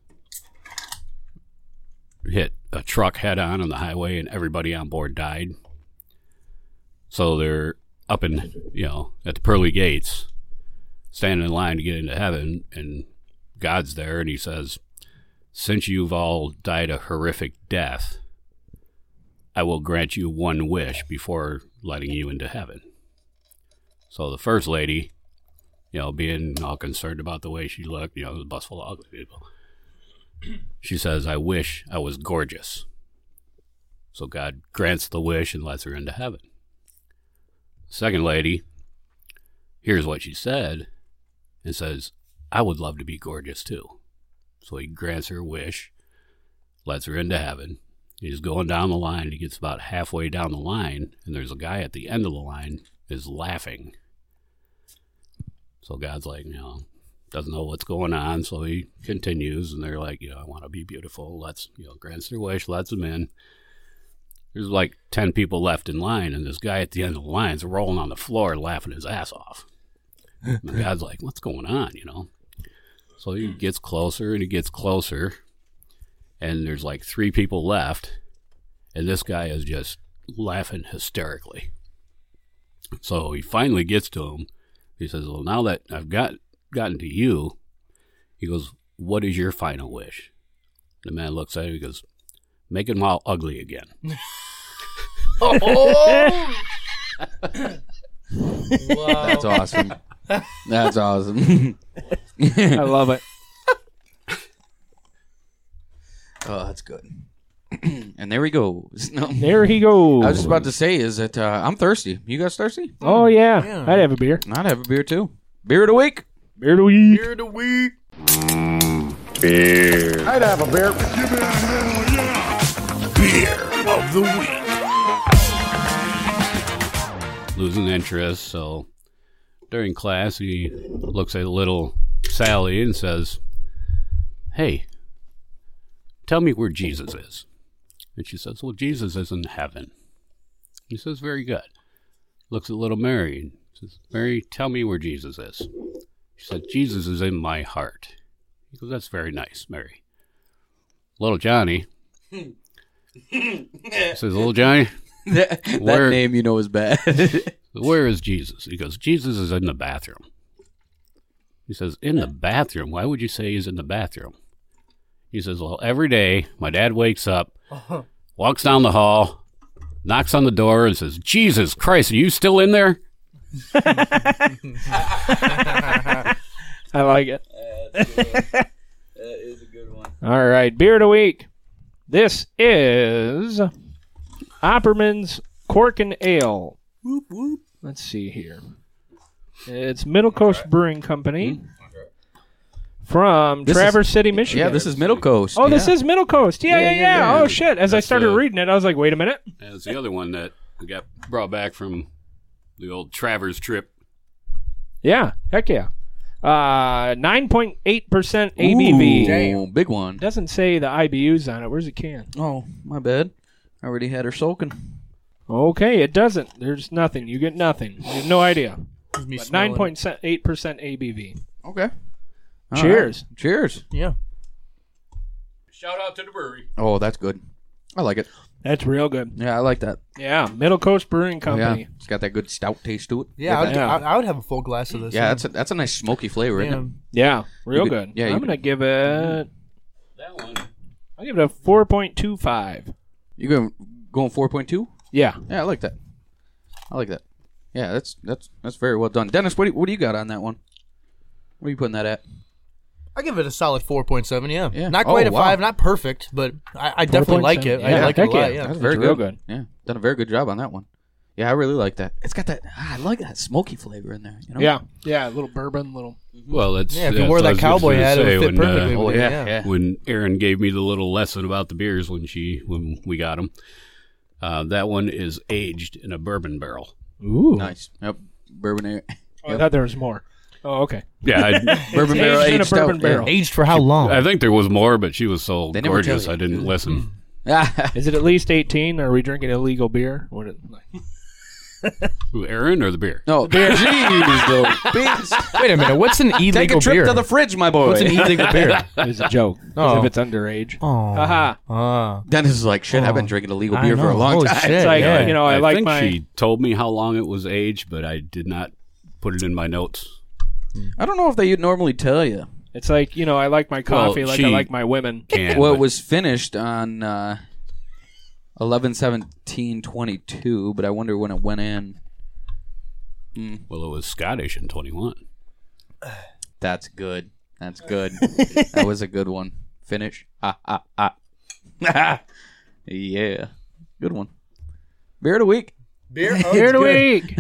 hit a truck head on the highway, and everybody on board died. So they're up in at the pearly gates, standing in line to get into heaven, and God's there, and he says, "Since you've all died a horrific death, I will grant you one wish before letting you into heaven." So the first lady, being all concerned about the way she looked, the bus full of ugly people, she says, "I wish I was gorgeous." So God grants the wish and lets her into heaven. Second lady, here's what she said, and says, "I would love to be gorgeous too." So he grants her wish, lets her into heaven. He's going down the line. He gets about halfway down the line, and there's a guy at the end of the line is laughing. So God's like, doesn't know what's going on. So he continues, and they're like, I want to be beautiful. Let's, grants their wish, lets them in. There's like 10 people left in line, and this guy at the end of the line is rolling on the floor laughing his ass off. And God's like, what's going on, So he gets closer, and he gets closer, and there's like 3 people left, and this guy is just laughing hysterically. So he finally gets to him. He says, well, now that I've gotten to you, he goes, what is your final wish? The man looks at him, he goes, make them all ugly again. Wow. That's awesome. That's awesome. I love it. Oh, that's good. And there he goes. No. There he goes. I was just about to say is that I'm thirsty. You guys thirsty? Oh, yeah. Yeah. I'd have a beer. I'd have a beer too. Beer of the week. Beer to eat. Beer of the week. I'd have a beer. Beer of the week. Losing interest, so during class he looks at little Sally and says, hey, tell me where Jesus is. And she says, well, Jesus is in heaven. He says, very good. Looks at little Mary and says, Mary, tell me where Jesus is. She said, Jesus is in my heart. He goes, that's very nice, Mary. Little Johnny says, little Johnny, that Where- name is bad. where is Jesus? He goes, Jesus is in the bathroom. He says, in the bathroom? Why would you say he's in the bathroom? He says, well, every day my dad wakes up, walks down the hall, knocks on the door and says, Jesus Christ, are you still in there? I like it. That is a good one. All right. Beer of the week. This is Opperman's Cork and Ale. Whoop, whoop. Let's see here. It's Middle Coast Brewing Company from This Traverse City, Michigan. Yeah, this is Middle Coast. Oh, this yeah. is Middle Coast. Yeah. Yeah. Oh, shit. As I That's, started reading it, I was like, wait a minute. That's the other one that we got brought back from the old Travers trip. Yeah. Heck yeah. 9.8% ABV. Ooh, big one. Doesn't say the IBUs on it. Where's the can? Oh, my bad. I already had her soaking. Okay, it doesn't. There's nothing. You get nothing. You have no idea. Just me But smelling it. 9.8% ABV. Okay. All Cheers. right. Cheers. Yeah. Shout out to the brewery. Oh, that's good. I like it. That's real good. Yeah, I like that. Yeah, Middle Coast Brewing Oh, Company. yeah. It's got that good stout taste to it. Yeah, Get that- I would have a full glass of this. yeah. That's a nice smoky flavor, isn't it? Yeah, real You good. could- yeah, you I'm could- gonna give it. That one. I'll give it a 4.25. You going 4.2? Yeah. Yeah, I like that. I like that. Yeah, that's very well done. Dennis, what do you got on that one? What are you putting that at? I give it a solid 4.7. Yeah, Yeah. not quite Oh, a wow. 5, not perfect, but I definitely like it. Yeah, I like it a heck lot. yeah. Yeah, That's very real good. good. Yeah, done a very good job on that one. Yeah, I really like that. It's got that. I like that smoky flavor in there. You know? Yeah. Yeah. A little bourbon, little. Well, that's Yeah, if you that's wore what I that was just cowboy gonna hat, it say would fit when, perfectly. Oh with it, yeah. When Aaron gave me the little lesson about the beers when we got them, that one is aged in a bourbon barrel. Ooh. Nice. Yep. Bourbon air. Oh, I thought there was more. Oh, okay. Yeah, Bourbon barrel aged in a aged bourbon stout. barrel. Aged for how long? I think there was more, but she was so They never tell gorgeous you. I didn't listen. Yeah. Is it at least 18? Are we drinking illegal beer? What Who, Aaron or the beer? No. Jeez, though. Beans. Wait a minute. What's an illegal Take a trip beer? to the fridge, my boy. What's an illegal beer? It was a joke. Oh. If it's underage. Oh, Haha. Dennis is like, shit, I've been drinking illegal I beer for a know. long Holy time. shit. It's like, Yeah. you know, I like think my. she told me how long it was aged, but I did not put it in my notes. I don't know if they normally tell you. It's like, you know, I like my coffee like I she- like my women. Can, Well, it but was finished on 11/17/22, but I wonder when it went in. well, it was Scottish in 21. That's good. That's good. That was a good one. Finish. Yeah. Good one. Beer of the week. beer. Here to week.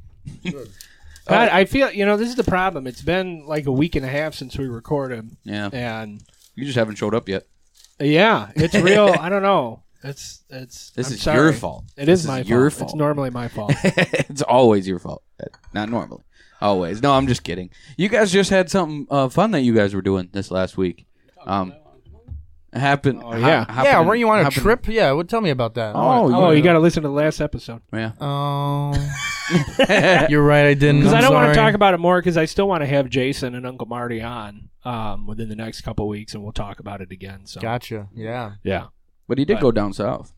God, I feel, you know, this is the problem. It's been like a week and a half since we recorded. Yeah. And You just haven't showed up yet. yeah, it's real. I don't know. It's. This I'm is sorry. your fault. It is This my your fault. It's fault. normally my fault. It's always your fault. Not normally. Always. No, I'm just kidding. You guys just had something fun that you guys were doing this last week. Happened. Oh, yeah. Yeah, weren't you on a trip? Yeah, well, tell me about that. Oh, you got to listen to the last episode. Yeah. Oh, you're right. I didn't. Because I don't want to sorry. talk about it more because I still want to have Jason and Uncle Marty on within the next couple weeks, and we'll talk about it again. So Gotcha. Yeah. yeah. But he did go down south.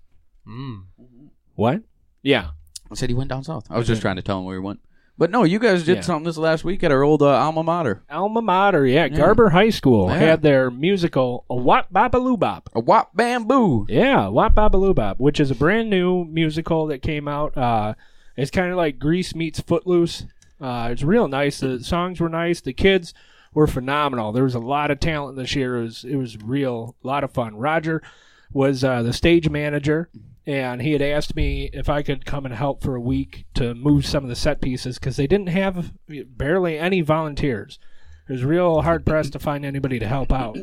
What? Yeah. I said he went down south. I was just trying to tell him where he went. But no, you guys did Yeah. something this last week at our old alma mater. Alma Mater, yeah. Garber High School Yeah. had their musical A Wop Babaloo Bop. A Wop Bamboo. Yeah, Wop Babaloo Bop, which is a brand new musical that came out. It's kind of like Grease meets Footloose. It's real nice. The songs were nice. The kids were phenomenal. There was a lot of talent this year. It was real, a lot of fun. Roger was the stage manager, and he had asked me if I could come and help for a week to move some of the set pieces because they didn't have barely any volunteers. It was real hard pressed to find anybody to help out.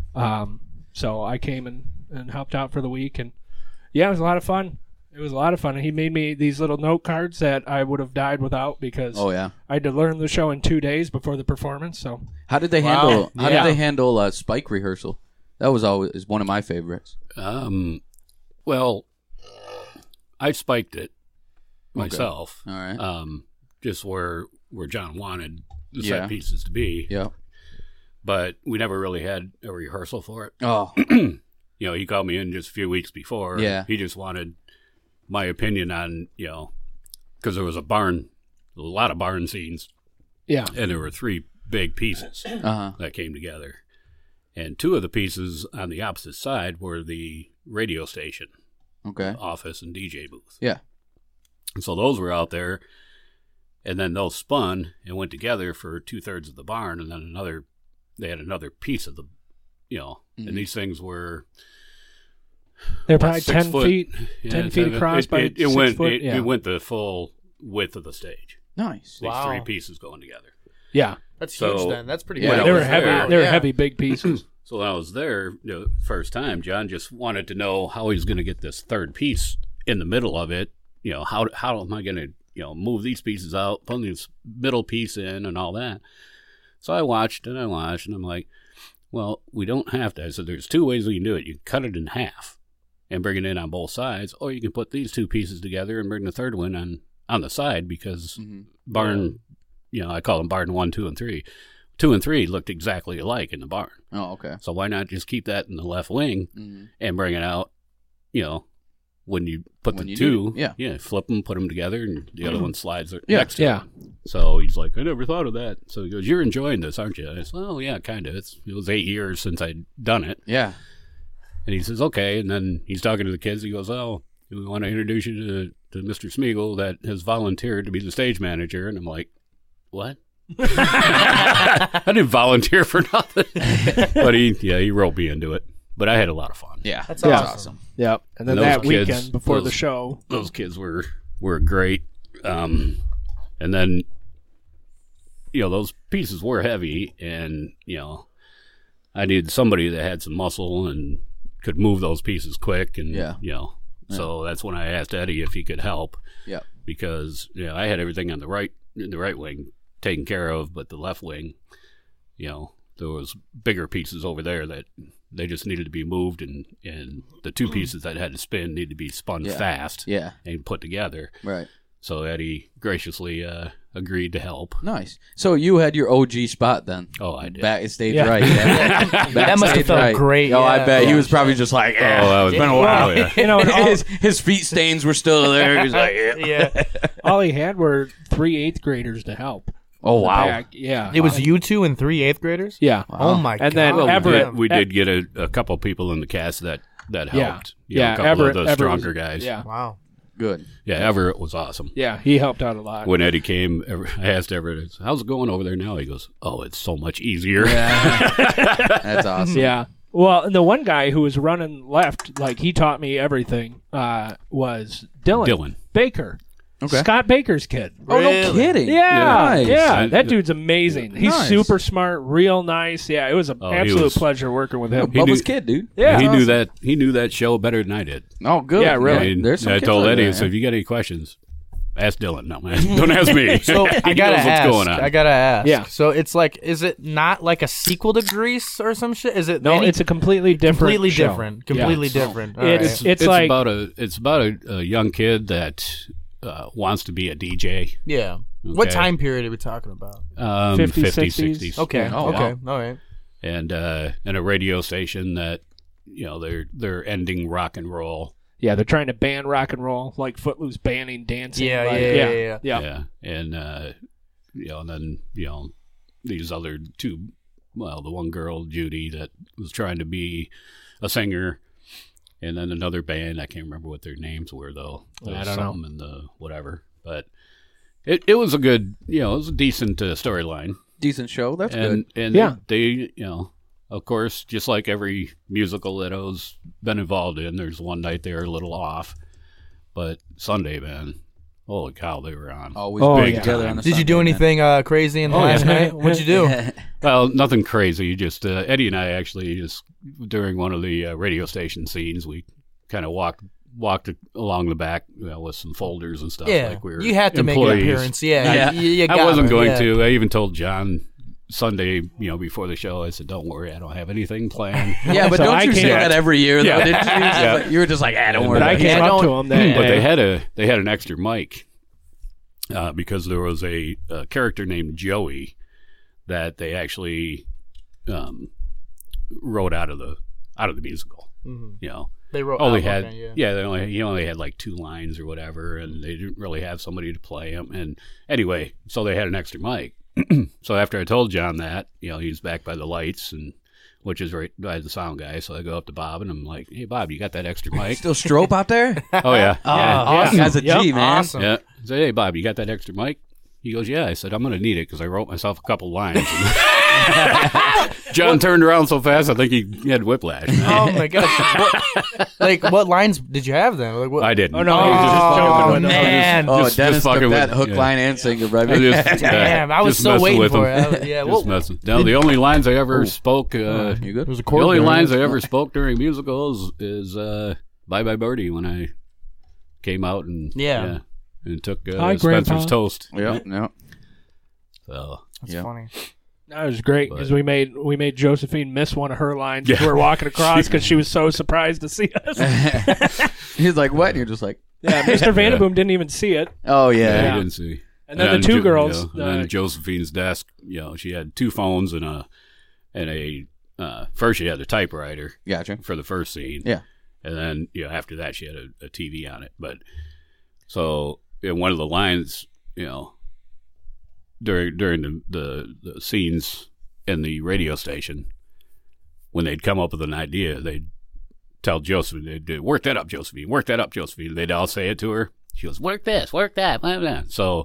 So I came and helped out for the week, and yeah, it was a lot of fun. It was a lot of fun, and he made me these little note cards that I would have died without because Oh yeah. I had to learn the show in 2 days before the performance. So How did they handle? How Yeah. did they handle spike rehearsal? That was always one of my favorites. Well, I spiked it myself. All right. Just where John wanted the Yeah. set pieces to be. Yeah. But we never really had a rehearsal for it. Oh. You know, he called me in just a few weeks before. Yeah. He just wanted my opinion on, you know, because there was a lot of barn scenes, yeah, and there were 3 big pieces Uh-huh. that came together. And 2 of the pieces on the opposite side were the radio station Okay. office and DJ booth. Yeah. And so those were out there, and then those spun and went together for 2/3 of the barn, and then they had another piece of the, you know, and these things were they're probably 6 10 foot. feet, Yeah, 10 feet across by it 6 went, foot. It went the full width of the stage. Nice. These Wow. 3 pieces going together. Yeah, That's So- huge. Then that's pretty Yeah, good. they were was heavy. there. They were Yeah. heavy, big pieces. So when I was there, first time, John just wanted to know how he was going to get this 3rd piece in the middle of it. You know, how am I going to, you know, move these pieces out, put this middle piece in, and all that. So I watched, and I'm like, well, we don't have to. I said, there's 2 ways we can do it. You can cut it in half and bring it in on both sides, or you can put these 2 pieces together and bring the 3rd one on the side because barn, you know, I call them barn 1, 2, and 3. 2 and 3 looked exactly alike in the barn. Oh, okay. So why not just keep that in the left wing and bring it out when you put When the you two, need it, flip them, put them together, and the other one slides Yeah. next to Yeah. it. So he's like, I never thought of that. So he goes, you're enjoying this, aren't you? And I said, oh, yeah, kind of. It was 8 years since I'd done it. Yeah. And he says, okay. And then he's talking to the kids. He goes, oh, we want to introduce you to Mr. Smeagol that has volunteered to be the stage manager. And I'm like, what? I didn't volunteer for nothing. But he roped me into it. But I had a lot of fun. Yeah. That's Yeah. awesome. Yep. And then And that those kids- weekend before the those- show. Those kids were great. And then, those pieces were heavy, and, I needed somebody that had some muscle and could move those pieces quick. And, so that's when I asked Eddie if he could help. Yeah. Because, I had everything in the right wing taken care of, but the left wing, there was bigger pieces over there that they just needed to be moved, and the two pieces that had to spin needed to be spun fast and put together. Right. So Eddie graciously agreed to help. Nice. So you had your OG spot then. Oh, I did. Back stage Yeah. right. Yeah. That must have felt great. Oh, I yeah. bet he was probably just like, Oh, that was it's been a while. yeah. And all, his feet stains were still there. He's like, Yeah. all he had were 3 8th graders to help. oh wow. Back. Yeah. It was you two and 3 8th graders? Yeah. Oh, my God. And then Well, Everett. we did get a couple people in the cast that helped. Yeah. A couple Everett, of the Everett stronger was- guys. Yeah. Wow. Good. Yeah, Everett was awesome. Yeah. He helped out a lot. When Eddie came, I asked Everett, how's it going over there now? He goes, oh, it's so much easier. That's awesome. Yeah. Well, and the one guy who was running left, like he taught me everything, was Dylan Baker. Okay. Scott Baker's kid. Oh, no Really? kidding. Yeah, Nice. yeah, that dude's amazing. He's Nice. super smart, real nice. Yeah, it was an Oh, he absolute was- pleasure working with him. He knew- Bubba's kid, dude. Yeah, he knew awesome. he knew that show better than I did. Oh, good. Yeah, really. I mean, There's some I kids told like Eddie, that, so if you got any questions, ask Dylan. No, man, don't ask me. So I He gotta knows what's ask. going on. I gotta ask. Yeah. So it's like, is it not like a sequel to Grease or some shit? Is it No, it's a completely different. completely show. different? Completely Yeah. different. All It's right. it's like it's about a young kid that wants to be a DJ. Yeah. What Okay. time period are we talking about? 50s, 50s, 60s. 60s. Okay. Oh, okay. wow. All right. And a radio station that they're ending rock and roll. yeah, they're trying to ban rock and roll, like Footloose banning dancing. Yeah, like, yeah. Yeah. And and then these other two, well, the one girl Judy that was trying to be a singer, and then another band, I can't remember what their names were though. There I was don't know. something in the whatever. But it was a good, it was a decent storyline. Decent show. That's And good. and Yeah. they of course, just like every musical that O's been involved in, there's one night they were a little off. But Sunday, man, holy cow, they were on. Always Oh, big yeah. together on a Did you do Sunday, anything crazy in the last night? What'd you do? Well, nothing crazy. Just Eddie and I actually just during one of the radio station scenes, we kind of walked along the back with some folders and stuff. Yeah. Like we were You had to make an employees. appearance. Yeah. Yeah. You I got wasn't it, going yeah. to. I even told John Sunday, before the show, I said, "Don't worry, I don't have anything planned." Yeah, but So don't I you say came- that every year, though? Yeah. Didn't you? Yeah. You were just like, don't worry But I about it. came Yeah, up to don't- him that But day. they had an extra mic because there was a character named Joey that they actually wrote out of the musical. Mhm. They wrote. Only oh, had okay, yeah. he only had like 2 lines or whatever, and they didn't really have somebody to play him. And anyway, so they had an extra mic. So after I told John that, he's back by the lights, and which is right by the sound guy. So I go up to Bob and I'm like, "Hey, Bob, you got that extra mic?" Still Strope out there? Oh yeah, yeah, Awesome. That's a G, Yep. man. Awesome. yeah. I said, "Hey, Bob, you got that extra mic?" He goes, "Yeah." I said, "I'm going to need it because I wrote myself a couple lines." John turned around so fast, I think he had whiplash. Man. Oh my gosh! What lines did you have then? Like, what? I didn't. Oh, no, I he was was just joking Oh with him. man! Oh, Just Dennis fucking took that with- hook, yeah. line, and sinker, baby. Damn, I was just so messing waiting with for him. it. Yeah, Just what? messing. No, the only lines I ever spoke. You good? It was a The chord only there. lines I ever spoke during musicals is "Bye Bye Birdie" when I came out and Yeah. and took Hi, Spencer's Grandpa. toast. Yep, yep. So That's Yeah. funny. That was great because But- we made Josephine miss one of her lines as Yeah. we were walking across because she was so surprised to see us. He's like, what? And you're just like, Yeah, Mr. Vanderboom didn't even see it. oh, yeah. yeah, he didn't see. And then the two girls, and then Josephine's desk. She had 2 phones and a first she had a typewriter Gotcha. for the first scene. Yeah. And then, after that, she had a TV on it. But so in one of the lines, during the scenes in the radio station, when they'd come up with an idea, they'd tell Josephine, they'd work that up, Josephine, work that up, Josephine. They'd all say it to her. She goes, work this, work that, blah, blah. So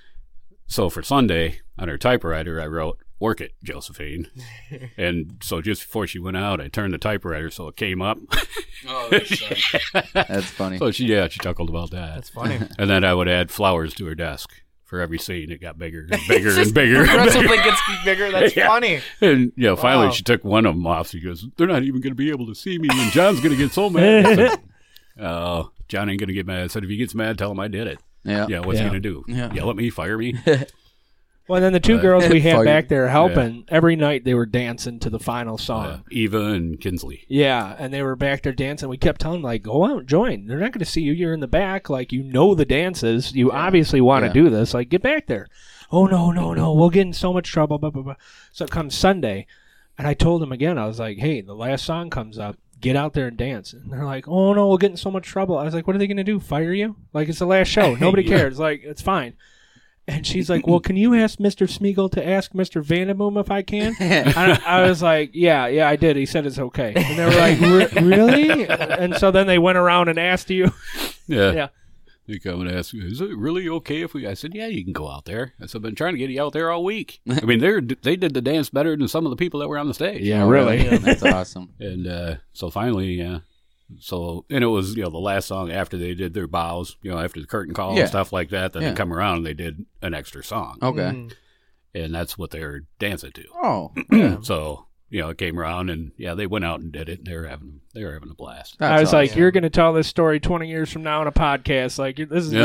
for Sunday, on her typewriter, I wrote, work it, Josephine. And so just before she went out, I turned the typewriter so it came up. Oh, that's funny. So she chuckled about that. That's funny. And then I would add flowers to her desk. For every scene, it got bigger and bigger and bigger. Progressively gets bigger. That's funny. And finally she took one of them off. She goes, they're not even going to be able to see me, and John's going to get so mad. I said, oh, John ain't going to get mad. I said, if he gets mad, tell him I did it. Yeah. What's he going to do? Yeah. Yell at me? Fire me? Well, then the two girls we had back there helping, every night they were dancing to the final song. Eva and Kinsley. Yeah, and they were back there dancing. We kept telling them, like, go out, join. They're not going to see you. You're in the back. Like, the dances. You obviously want to do this. Like, get back there. Oh, no. We'll get in so much trouble. Blah, blah, blah. So it comes Sunday, and I told them again, I was like, hey, the last song comes up. Get out there and dance. And they're like, oh, no, we'll get in so much trouble. I was like, what are they going to do, fire you? Like, it's the last show. Nobody cares. Like, it's fine. And she's like, well, can you ask Mr. Smeagol to ask Mr. Vanderboom if I can? I was like, yeah, I did. He said it's okay. And they were like, really? And so then they went around and asked you. Yeah. They come and ask, is it really okay if we... I said, yeah, you can go out there. I said, I've been trying to get you out there all week. I mean, they did the dance better than some of the people that were on the stage. Yeah, really. Yeah, that's awesome. And so finally, So, and it was, the last song after they did their bows, after the curtain call and stuff like that, then they come around and they did an extra song. Okay. And that's what they were dancing to. Oh, yeah. So, it came around and, they went out and did it. And they were having a blast. I was like, you're going to tell this story 20 years from now on a podcast. Like, this is,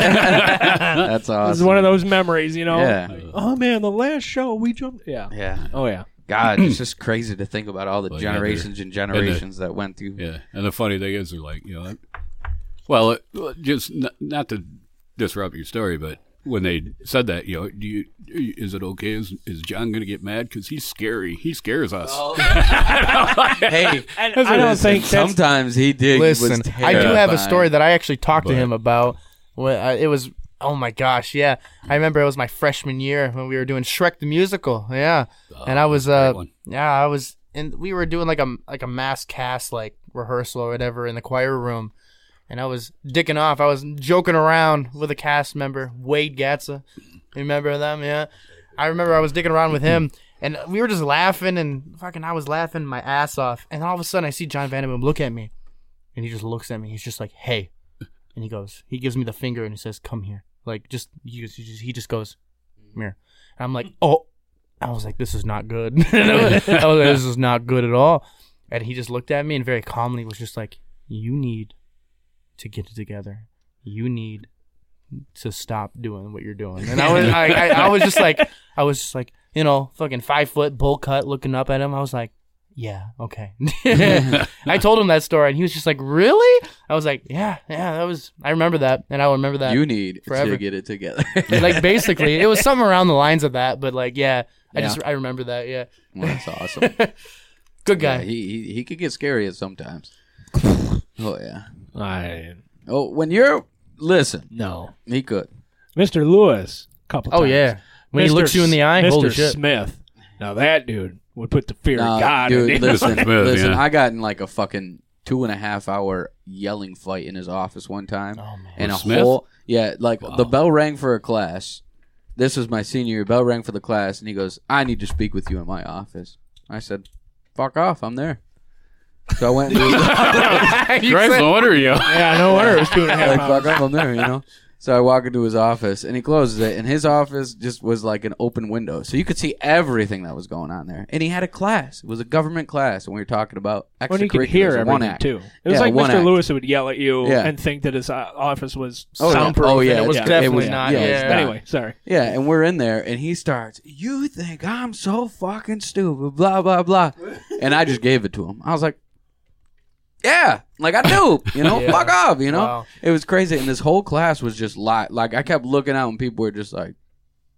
that's awesome. This is one of those memories, Yeah. Oh, man, the last show we jumped. Yeah. Yeah. Oh, yeah. God, it's just crazy to think about all the generations and generations that went through. Yeah, and the funny thing is, they're like, well, just not to disrupt your story, but when they said that, is it okay? Is John going to get mad? Because he's scary. He scares us. Oh. Hey, I don't think sometimes he did. Listen, I do have a story that I actually talked to him about. It was, oh my gosh, yeah. I remember it was my freshman year when we were doing Shrek the Musical. Yeah, and I was, and we were doing like a mass cast like rehearsal or whatever in the choir room. And I was dicking off. I was joking around with a cast member, Wade Gatza. Remember them? Yeah. I remember I was dicking around with him, and we were just laughing, and I was laughing my ass off. And all of a sudden, I see John Vanderboom look at me, and he just looks at me. He's just like, hey. And he gives me the finger, and he says, come here. Like, he just goes, come here. And I'm like, oh. I was like, this is not good. I was like, this is not good at all. And he just looked at me and very calmly was just like, you need to get it together. You need to stop doing what you're doing. And I was just like, fucking 5 foot bull cut looking up at him. I was like, yeah, okay. I told him that story and he was just like, really? I was like, yeah, I remember that. And I'll remember that. You need forever. To get it together. Like basically, it was something around the lines of that, but like, yeah, I remember that. Yeah. Well, that's awesome. Good guy. Yeah, he could get scary at sometimes. Oh yeah. Listen. No. He could. Mr. Lewis, a couple times. Oh yeah. When he looks you in the eye, Mr. holy shit. Smith. Now that dude would put the fear of God dude, in listen, Smith, listen. yeah. I got in like a fucking 2.5 hour yelling fight in his office one time. Oh man. And With a Smith? whole the bell rang for a class. This was my senior year. Bell rang for the class, and he goes, "I need to speak with you in my office." I said, "Fuck off, I'm there." So I went. Christ, no wonder you. Yeah, no wonder it was 2.5 Like, hours. fuck off, I'm there, So I walk into his office, and he closes it, and his office just was like an open window. So you could see everything that was going on there. And he had a class. It was a government class, and we were talking about extracurriculars. When you could hear one everything, act. too. It was like one Mr. act. Lewis would yell at you Yeah. and think that his office was Oh, yeah. soundproof. Oh, yeah. and It was yeah. definitely was- not. yeah, Yeah. it's not. Anyway, sorry. Yeah, and we're in there, and he starts, "You think I'm so fucking stupid, blah, blah, blah." And I just gave it to him. I was like, yeah, like I do, Yeah. fuck off, Wow. It was crazy, and this whole class was just like I kept looking out, and people were just like,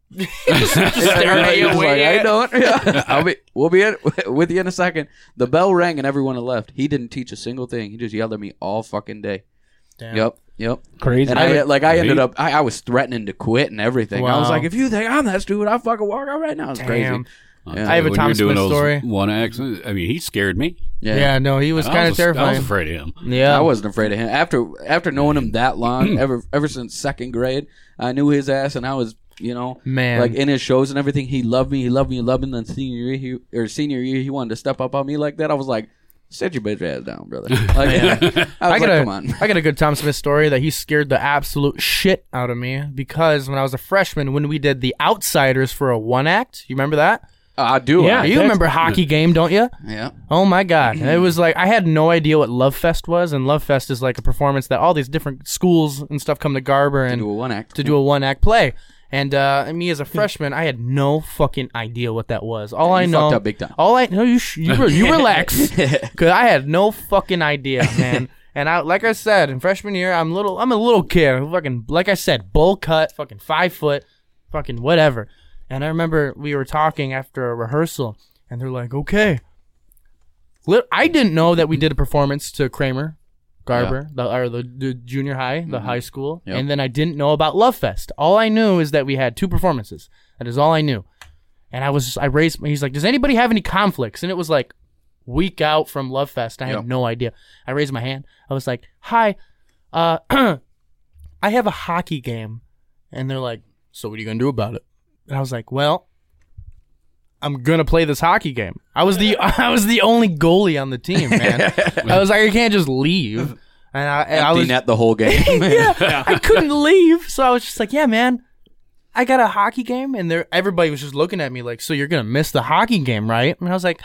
Just staring He was away. like, I don't. Yeah. We'll be with you in a second. The bell rang and everyone had left. He didn't teach a single thing. He just yelled at me all fucking day. Damn. Yep. Crazy. And I ended up, I was threatening to quit and everything. I was Wow. like, if you think I'm that stupid, I'll fucking walk out right now. It's crazy. Damn. I have a When Tom you're doing Smith those story. one acts, I mean, he scared me. Yeah, no, he was I kind of was- I terrifying. was afraid of him. Yeah. I wasn't afraid of him. After knowing him that long, ever since second grade, I knew his ass, and I was, Man. like in his shows and everything. He loved me. And then senior year, he wanted to step up on me like that. I was like, sit your bitch ass down, brother. Like, I was like, come on. I got a good Tom Smith story that he scared the absolute shit out of me because when I was a freshman, when we did the Outsiders for a one act, you remember that? I do. Yeah. You remember Hockey Game, don't you? Yeah. Oh my God. It was like, I had no idea what Love Fest was, and Love Fest is like a performance that all these different schools and stuff come to Garber and Do a one act. to do a one act play. And me as a freshman, I had no fucking idea what that was. All I You know, fucked up big time. all I know, you relax, because I had no fucking idea, man. And like I said, in freshman year, I'm a little kid, fucking, like I said, bowl cut, fucking 5 foot, fucking whatever. And I remember we were talking after a rehearsal, and they're like, "Okay." I didn't know that we did a performance to Kramer Garber, the junior high, the high school, Yep. and then I didn't know about Love Fest. All I knew is that we had 2 performances. That is all I knew. And he's like, "Does anybody have any conflicts?" And it was like week out from Love Fest. I had Yep. no idea. I raised my hand. I was like, "Hi, I have a hockey game." And they're like, "So what are you gonna do about it?" And I was like, "Well, I'm gonna play this hockey game." I was the only goalie on the team, man. I was like, I can't just leave. And I was net the whole game. I couldn't leave, so I was just like, "Yeah, man, I got a hockey game," and everybody was just looking at me like, "So you're gonna miss the hockey game, right?" And I was like,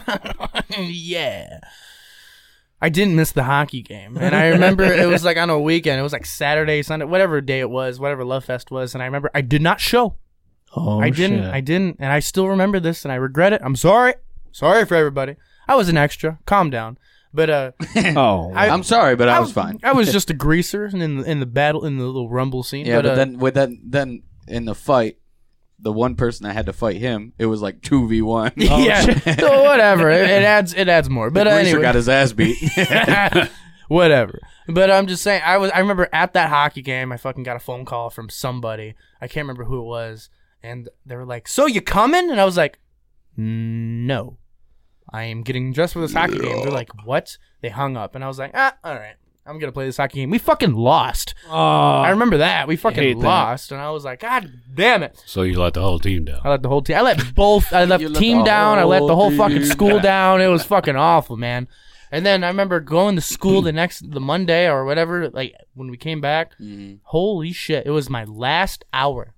"Yeah." I didn't miss the hockey game, and I remember it was like on a weekend. It was like Saturday, Sunday, whatever day it was, whatever Love Fest was, and I remember I did not show. Oh, I didn't, and I still remember this, and I regret it. I'm sorry for everybody. I was an extra. Calm down. But Oh. I'm sorry, but I was fine. I was just a greaser in the battle, in the little rumble scene. Yeah, but then in the fight, the one person that had to fight him, it was like 2v1. yeah, so whatever. It adds more. But Greaser anyway, got his ass beat. whatever. But I'm just saying, I remember at that hockey game, I fucking got a phone call from somebody. I can't remember who it was, and they were like, "So you coming?" And I was like, "No, I am getting dressed for this hockey game." They're like, "What?" They hung up, and I was like, all right, I'm gonna play this hockey game. We fucking lost. I remember that. We hate fucking that. lost, and I was like, God damn it. So you let the whole team down. I let the whole team. I let You let team the down. I let the whole whole fucking team school down. It was fucking awful, man. And then I remember going to school the Monday or whatever. Like when we came back, holy shit! It was my last hour.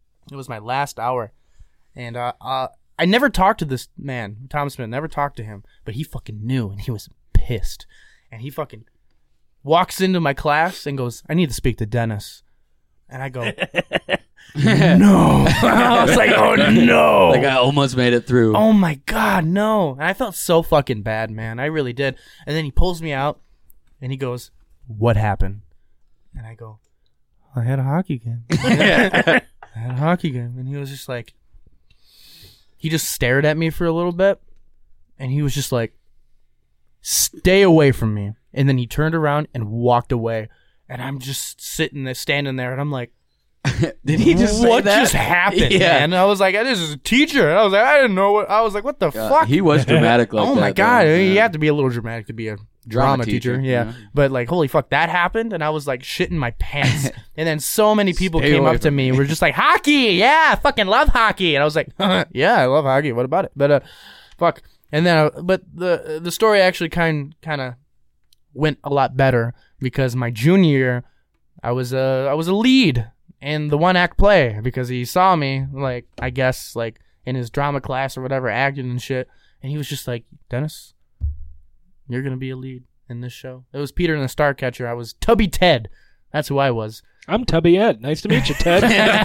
And I never talked to this man, Tom Smith. Never talked to him, but he fucking knew, and he was pissed. And he fucking walks into my class and goes, "I need to speak to Dennis." And I go, "No." I was like, "Oh no." Like I almost made it through. Oh my God, no. And I felt so fucking bad, man. I really did. And then he pulls me out and he goes, "What happened?" And I go, "I had a hockey game." I had a hockey game. And he was just like, he just stared at me for a little bit. And he was just like, "Stay away from me." And then he turned around and walked away. And I'm just standing there, and I'm like, Did he just say what that? just happened, Yeah. man? I was like, "This is a teacher." And I was like, I didn't know what. I was like, "What the fuck?" He was dramatic like that. Oh my God. though. You Yeah. have to be a little dramatic to be a drama teacher. Yeah. But like, holy fuck, that happened. And I was like shitting my pants. And then so many people Stay came away up to from me. Were just like, "Hockey. Yeah. I fucking love hockey." And I was like, "Yeah, I love hockey. What about it?" But, fuck. And then, but the story actually kind of went a lot better because my junior year, I was a lead in the one act play because he saw me, like, I guess, like in his drama class or whatever, acting and shit. And he was just like, "Dennis, you're going to be a lead in this show." It was Peter and the Starcatcher. I was Tubby Ted. That's who I was. I'm Tubby Ed. Nice to meet you, Ted.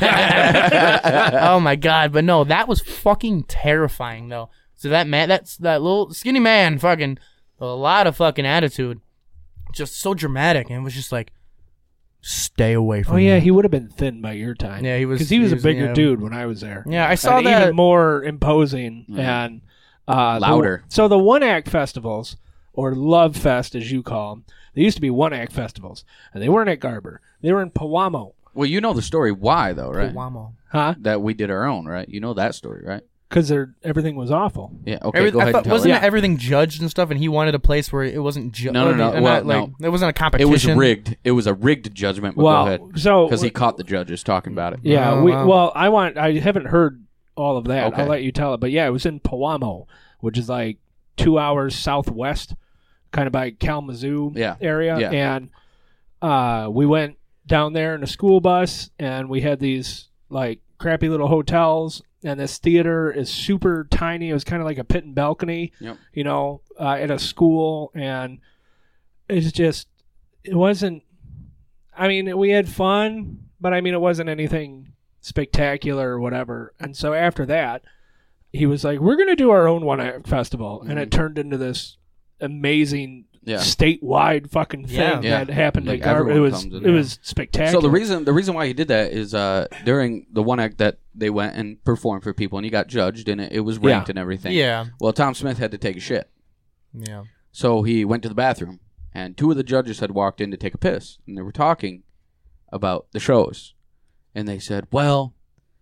Oh my God. But no, that was fucking terrifying though. So that man, that little skinny man, fucking a lot of fucking attitude, just so dramatic. And it was just like, stay away from Oh him. yeah, he would have been thin by your time. Yeah, he was- because he was a bigger yeah. dude when I was there. Yeah, I saw and that. even more imposing and Louder. So the one act festivals, or Love Fest as you call them, they used to be one act festivals, and they weren't at Garber. They were in Pewamo. Well, you know the story why, though, right? Wamo. Huh? That we did our own, right? You know that story, right? Because everything was awful. Yeah, okay, go I ahead thought, and tell wasn't it. everything judged and stuff, and he wanted a place where it wasn't judged? No. Well, It wasn't a It competition. was rigged. It was a rigged judgment, but go ahead. So Because he caught the judges talking about it. yeah, Oh, wow. well, I haven't heard all of that. Okay. I'll let you tell it. But yeah, it was in Pewamo, which is like 2 hours southwest, kind of by Kalamazoo area. Yeah. And we went down there in a school bus, and we had these like crappy little hotels, and this theater is super tiny. It was kind of like a pit and balcony, Yep. At a school, and it wasn't. I mean, we had fun, but I mean, it wasn't anything spectacular or whatever. And so after that, he was like, "We're going to do our own one act festival," and it turned into this amazing statewide fucking thing Yeah. that happened Like at Garber. It everyone was comes in it there. was spectacular. So the reason why he did that is during the one act that they went and performed for people, and he got judged, and it was ranked and everything. Yeah. Well, Tom Smith had to take a shit, Yeah. so he went to the bathroom, and 2 of the judges had walked in to take a piss, and they were talking about the shows, and they said, "Well,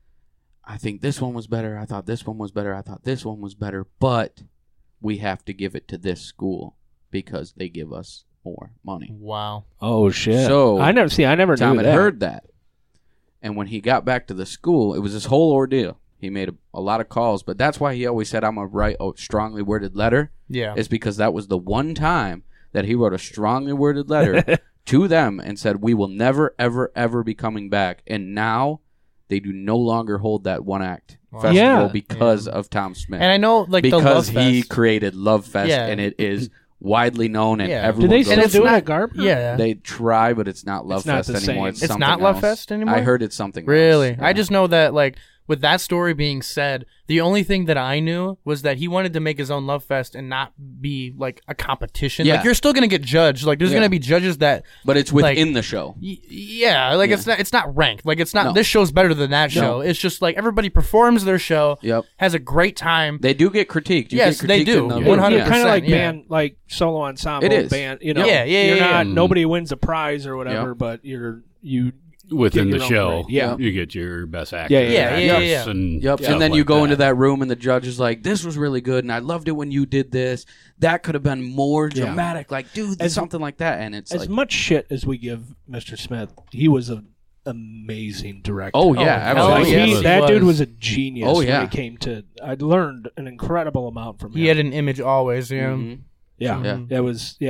I think this one was better. I thought this one was better. I thought this one was better, but we have to give it to this school because they give us more money." Wow. oh shit! So, I never Tom knew had that. heard that. And when he got back to the school, it was this whole ordeal. He made a lot of calls, but that's why he always said, "I'm going to write a strongly worded letter." Yeah. Is because that was the one time that he wrote a strongly worded letter to them and said, "We will never, ever, ever be coming back." And now they do no longer hold that one act festival Yeah. because of Tom Smith. And I know, like, the Love because he Fest. created Love Fest, Yeah. and it is widely known, and Yeah. everyone Do they goes still it's do it not- at Garber? Yeah. They try, but it's not Love It's not Fest the anymore. same. It's It's something not Love else. Fest anymore? I heard it's something Really? else. I just know that, like, with that story being said, the only thing that I knew was that he wanted to make his own Love Fest and not be, like, a competition. Yeah. Like, you're still going to get judged. Like, there's Yeah. going to be judges that... But it's within the show. Yeah, like, it's not ranked. Like, it's not, No. this show's better than that show. It's just, like, everybody performs their show, Yep. has a great time. They do get critiqued. You Yes, get they critiqued do. in the Yeah, 100%. kind of like yeah. band, like solo ensemble It is. band. Yeah, yeah, You're yeah, not. yeah. Nobody wins a prize or whatever, Yep. but you Within get the your own show, grade. Yeah. you get your best actor. Yeah, yeah, yeah, actress, yeah. And Yep. stuff And then you like go that. into that room, and the judge is like, "This was really good, and I loved it when you did this. That could have been more Yeah. dramatic. Like, dude, As- something like that." And it's as like, much shit as we give Mr. Smith, he was an amazing director. oh, yeah, hell Like, absolutely. yes. that He dude was. was a genius. Oh, when yeah. it came to, I learned an incredible amount from him. He had an image always, yeah. Mhm. yeah, Yeah. it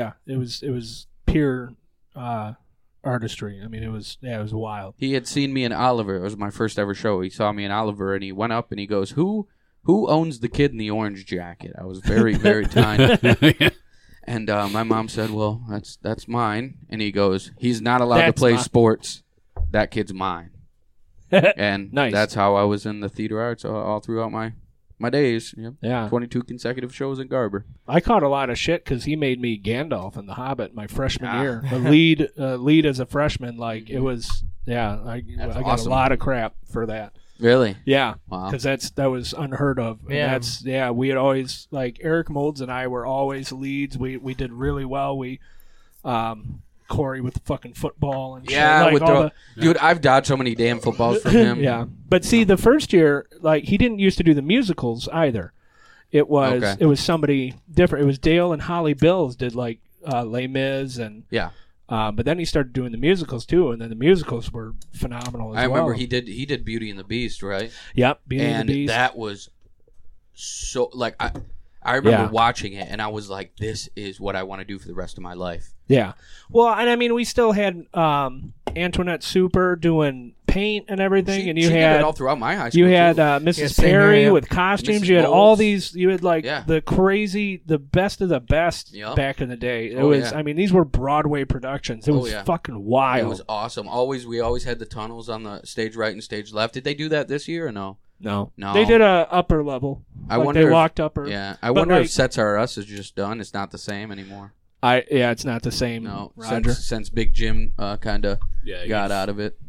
was pure artistry. I mean, it was wild. He had seen me in Oliver. It was my first ever show. He saw me in Oliver, and he went up and he goes, "Who owns the kid in the orange jacket?" I was very, very tiny. And my mom said, "Well, that's mine." And he goes, "He's not allowed to That's play mine." sports. That kid's mine." And Nice. that's how I was in the theater arts all throughout my days. Yep. Yeah. 22 consecutive shows in Garber. I caught a lot of shit because he made me Gandalf in The Hobbit my freshman Ah. year. The lead as a freshman, like it was. Yeah, I got awesome. a lot of crap for that. Really? Yeah, Wow. because that was unheard of. And Yeah. we had always, like, Eric Molds and I were always leads. We did really well. We Corey with the fucking football and Yeah, shit. Like with all dude, I've dodged so many damn footballs from him. yeah. But see, the first year, like, he didn't used to do the musicals either. It was somebody different. It was Dale and Holly Bills did, like, Les Mis and Yeah. but then he started doing the musicals too, and then the musicals were phenomenal as I well. remember he did Beauty and the Beast, right? Yep, Beauty And and the Beast. that was so like I remember Yeah. watching it and I was like, this is what I want to do for the rest of my life. Yeah. Well, and I mean, we still had Antoinette Super doing paint and everything, and you she did had it all throughout my high school. you had too. Mrs. same here, Perry yeah. with costumes. Mrs. You had all Bowles. these. You had like Yeah. the best of the best Yep. back in the day. It Oh, was. yeah. I mean, these were Broadway productions. It Oh, was yeah. fucking It wild. was awesome. We always had the tunnels on the stage right and stage left. Did they do that this year or no? No, No. They did a upper level. I Like, wonder they if- walked upper. Yeah, I But, wonder like- if Sets Are Us is just done. It's not the same anymore. It's not the same. No, Roger. since Big Jim kind of Yeah, got out of it.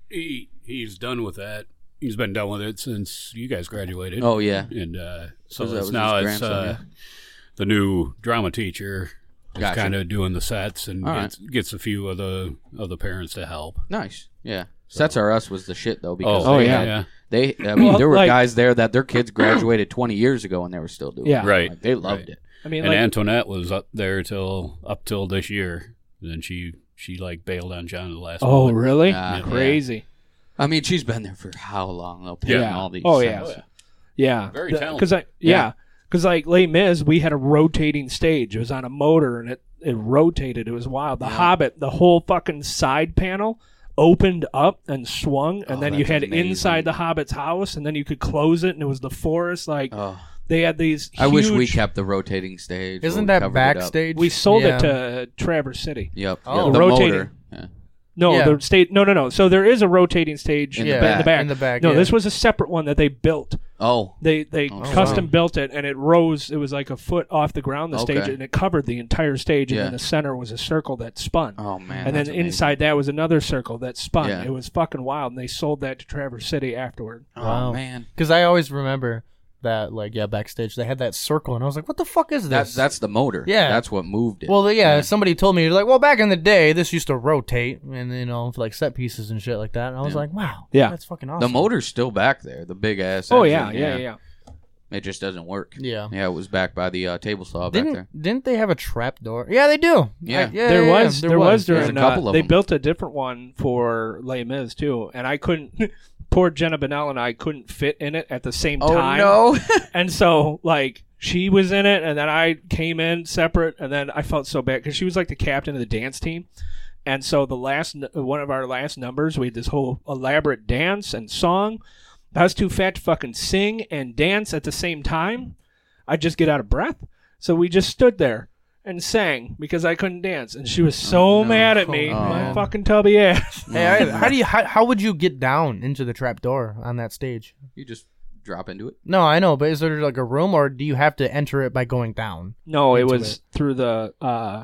He's done with that. He's been done with it since you guys graduated. Oh yeah, And so that it's was now his it's grandson, the new drama teacher is Gotcha. kind of doing the sets and All right. gets a few of the parents to help. nice. Yeah, Sets R Us was the shit though because Oh, they yeah. had- yeah. They, I mean, Well, there were like- guys there that their kids graduated 20 years ago and they were still doing Yeah. it. Right. Like, they loved Right. it. I mean, And like, Antoinette was up there up till this year. And then she like bailed on John at the last oh, moment. really? Yeah. Crazy. I mean, she's been there for how long though? Paying Yeah. all these. Oh, yeah. sets. Yeah. Very talented. Because like Les Mis, we had a rotating stage. It was on a motor and it rotated. It was wild. The Hobbit, the whole fucking side panel opened up and swung, and then you that's had amazing. inside the Hobbit's house, and then you could close it, and it was the forest. Like Oh, they had these. I wish we huge- kept the rotating stage. Isn't where we that covered it up. backstage? We sold Yeah. it to Traverse City. Yep. Oh. Yeah, the Rotating. motor. Yeah. No, Yeah. the state. No. So there is a rotating stage In in the the back. in the back, No, yeah. this was a separate one that they built. Oh. They custom wow. built it, and it rose. It was like a foot off the ground, the Okay. stage, and it covered the entire stage. And Yeah. in the center was a circle that spun. Oh man. and that's then amazing. inside that was another circle that spun. Yeah. It was fucking wild, and they sold that to Traverse City afterward. Oh Wow. man. Because I always remember that, like, backstage they had that circle, and I was like, "What the fuck is this?" That's the motor. Yeah. That's what moved it. Well, yeah, somebody told me, like, well, back in the day, this used to rotate, and for like set pieces and shit like that. And I was Yeah. like, wow, Yeah. that's fucking the awesome. motor's still back there. The big ass. Oh engine, yeah. It just doesn't work. Yeah. Yeah, it was back by the table saw back there. Didn't they have a trap door? Yeah, they do. Yeah. There was There's during a couple of they them. built a different one for Les Mis too, and I couldn't. Poor Jenna Bonnell and I couldn't fit in it at the same time. Oh no. And so, like, she was in it, and then I came in separate, and then I felt so bad because she was like the captain of the dance team. And so one of our last numbers, we had this whole elaborate dance and song. I was too fat to fucking sing and dance at the same time. I'd just get out of breath. So we just stood there and sang because I couldn't dance. And she was so mad at me, Oh, my man. fucking tubby ass. Hey, how would you get down into the trap door on that stage? You just drop into it. No, I know, but is there like a room, or do you have to enter it by going down? No, it Into was through the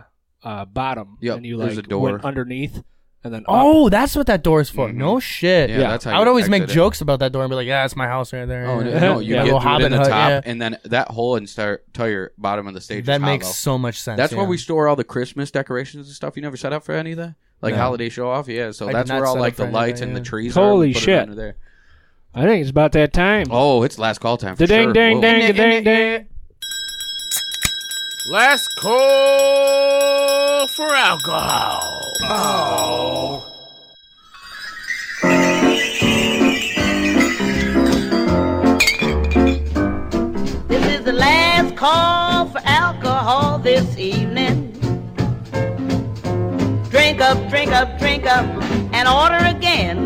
bottom. Yep, And you there's like a door. went underneath and then up. Oh, that's what that door is for. No shit. Yeah, that's how I would you always make exit it. jokes about that door and be like, "Yeah, it's my house right there." Oh no, you Yeah, get little through it in the Hobbit top, hut, yeah. and then that whole entire bottom of the stage. That is makes hollow. so much sense. That's yeah. where we store all the Christmas decorations and stuff. You never set up for any of that, like No. holiday show off. Yeah, so I did that's not where all set like up for the lights anything, and the yeah. trees. Holy are. We put it shit. under there. I think it's about that time. Oh, it's last call time for Ding, sure. ding, Whoa. ding, ding, ding. Last call for alcohol. This is the last call for alcohol this evening. Drink up, drink up, drink up, and order again.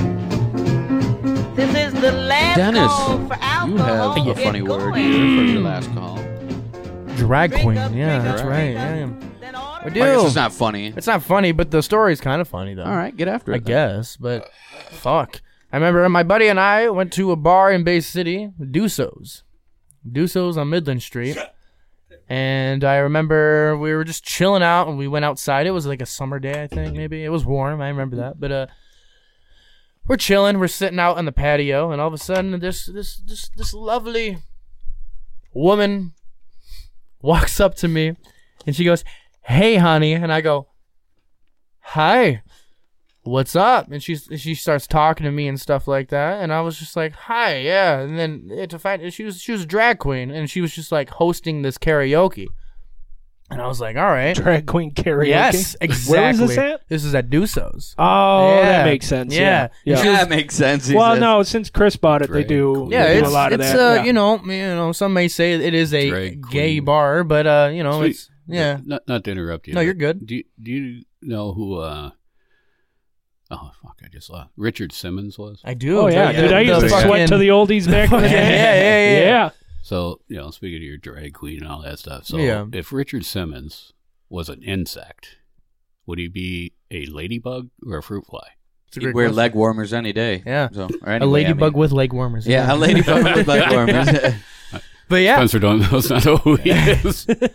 This is the last Dennis, call for you alcohol. have a Get funny word going. here for your last call. drag Drink queen. up, Yeah, drink that's up, right. drink up, Yeah. then order I I do. guess it's not funny. It's not funny, but the story's kind of funny though. All right, get after it. I guess, but fuck. I remember my buddy and I went to a bar in Bay City, Duso's on Midland Street. And I remember we were just chilling out and we went outside. It was like a summer day, I think, maybe. It was warm, I remember that. But we're chilling, we're sitting out on the patio, and all of a sudden this lovely woman walks up to me and she goes, "Hey honey," and I go, "Hi. What's up?" And she starts talking to me and stuff like that, and I was just like, "Hi, yeah." And then to find she was a drag queen, and she was just like hosting this karaoke, and I was like, "All right, Drag queen karaoke. yes, exactly." Where was this at? This is at Duso's. Oh, Yeah. that makes sense. Yeah. Yeah. That makes sense. he Well, says. no, since Chris bought it, they do. Yeah, they do it's a lot of it's that. Yeah. you know, some may say it is a Drag gay queen. bar, but you know, Sweet. it's yeah. Not to interrupt you. No, but you're good. Do you know who? Oh fuck! I just lost. Richard Simmons was. I do. Oh yeah, dude, I used to sweat to the oldies back in the day. Yeah. So speaking of your drag queen and all that stuff. So Yeah. if Richard Simmons was an insect, would he be a ladybug or a fruit fly? It's a He'd great wear question. leg warmers any day. Yeah. So, or A anyway, ladybug with leg warmers. Yeah, a ladybug with leg warmers. But yeah, Spencer does not know who he is.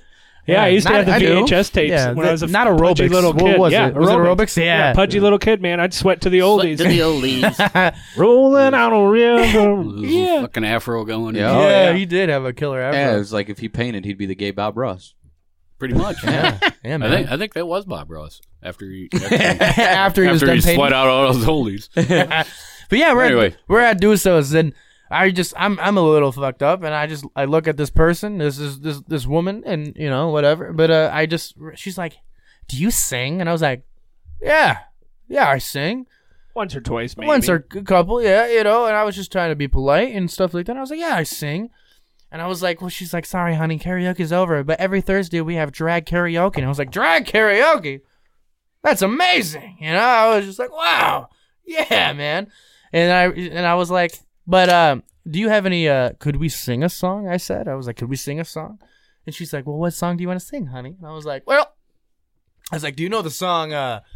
Yeah, I used to have the VHS tapes Yeah, when I was a not pudgy aerobics. little What kid. was yeah, it? Was it aerobics? Yeah. Pudgy little kid, man. I'd sweat to the oldies. To the oldies. Rolling on a river. Yeah. Fucking afro going. Yeah. Yeah, Oh, yeah. he did have a killer afro. Yeah, it was like if he painted, he'd be the gay Bob Ross. Pretty much. Yeah, I man. think that was Bob Ross after he After he was done painting. sweat out all those oldies. But yeah, Anyway. we're at Dusos, and I'm a little fucked up, and I look at this person, this woman, and you know whatever. But she's like, "Do you sing?" And I was like, "Yeah, I sing Once or twice, maybe. once or a couple, yeah, you know." And I was just trying to be polite and stuff like that. And I was like, "Yeah, I sing." And I was like, "Well," she's like, "Sorry, honey, karaoke's over, but every Thursday we have drag karaoke." And I was like, "Drag karaoke? That's amazing!" You know, I was just like, "Wow, yeah, man." And I was like, "But do you have any? Could we sing a song?" I said, "I was like, could we sing a song?" And she's like, "Well, what song do you want to sing, honey?" And I was like, "Well," I was like, "Do you know the song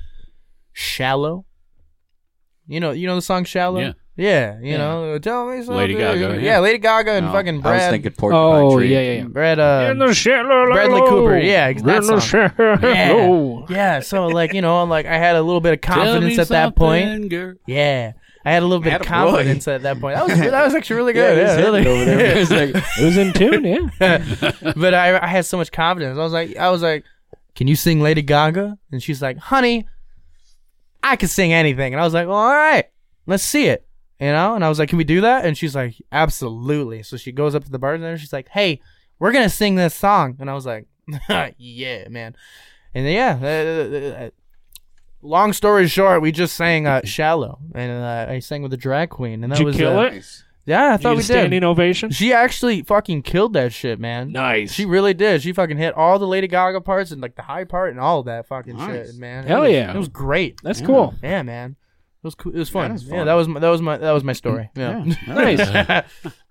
Shallow? You know the song Shallow?" Yeah. Yeah, you know, tell me something. Lady Gaga, Yeah, yeah. Lady Gaga and No, fucking I was Brad. thinking Porcupine Oh, Tree. yeah. Brad, In the shallow. Bradley Cooper. Yeah, that In the song. shallow. Yeah, so like, you know, like I had a little bit of Tell me confidence at that point. something, girl. Yeah. I had a little bit of Attaboy. confidence at that point. That was actually really good. Yeah, Yeah, he's hitting really. over there. It's like, It was in tune, yeah. But I had so much confidence. I was like, "Can you sing Lady Gaga?" And she's like, "Honey, I can sing anything." And I was like, "Well, all right, let's see it." You know? And I was like, "Can we do that?" And she's like, "Absolutely." So she goes up to the bartender. She's like, "Hey, we're going to sing this song." And I was like, "Yeah, man." And then, yeah, long story short, we just sang Shallow. And I sang with the drag queen. And that Did you was kill it? nice. Yeah, I Did thought you we get a standing did. ovation? She actually fucking killed that shit, man. Nice. She really did. She fucking hit all the Lady Gaga parts and like the high part and all of that fucking Nice. shit, man. Hell yeah. It was great. That's cool. Yeah, man. It was cool. It was fun. That is Yeah, fun. that was my story. Yeah. Nice.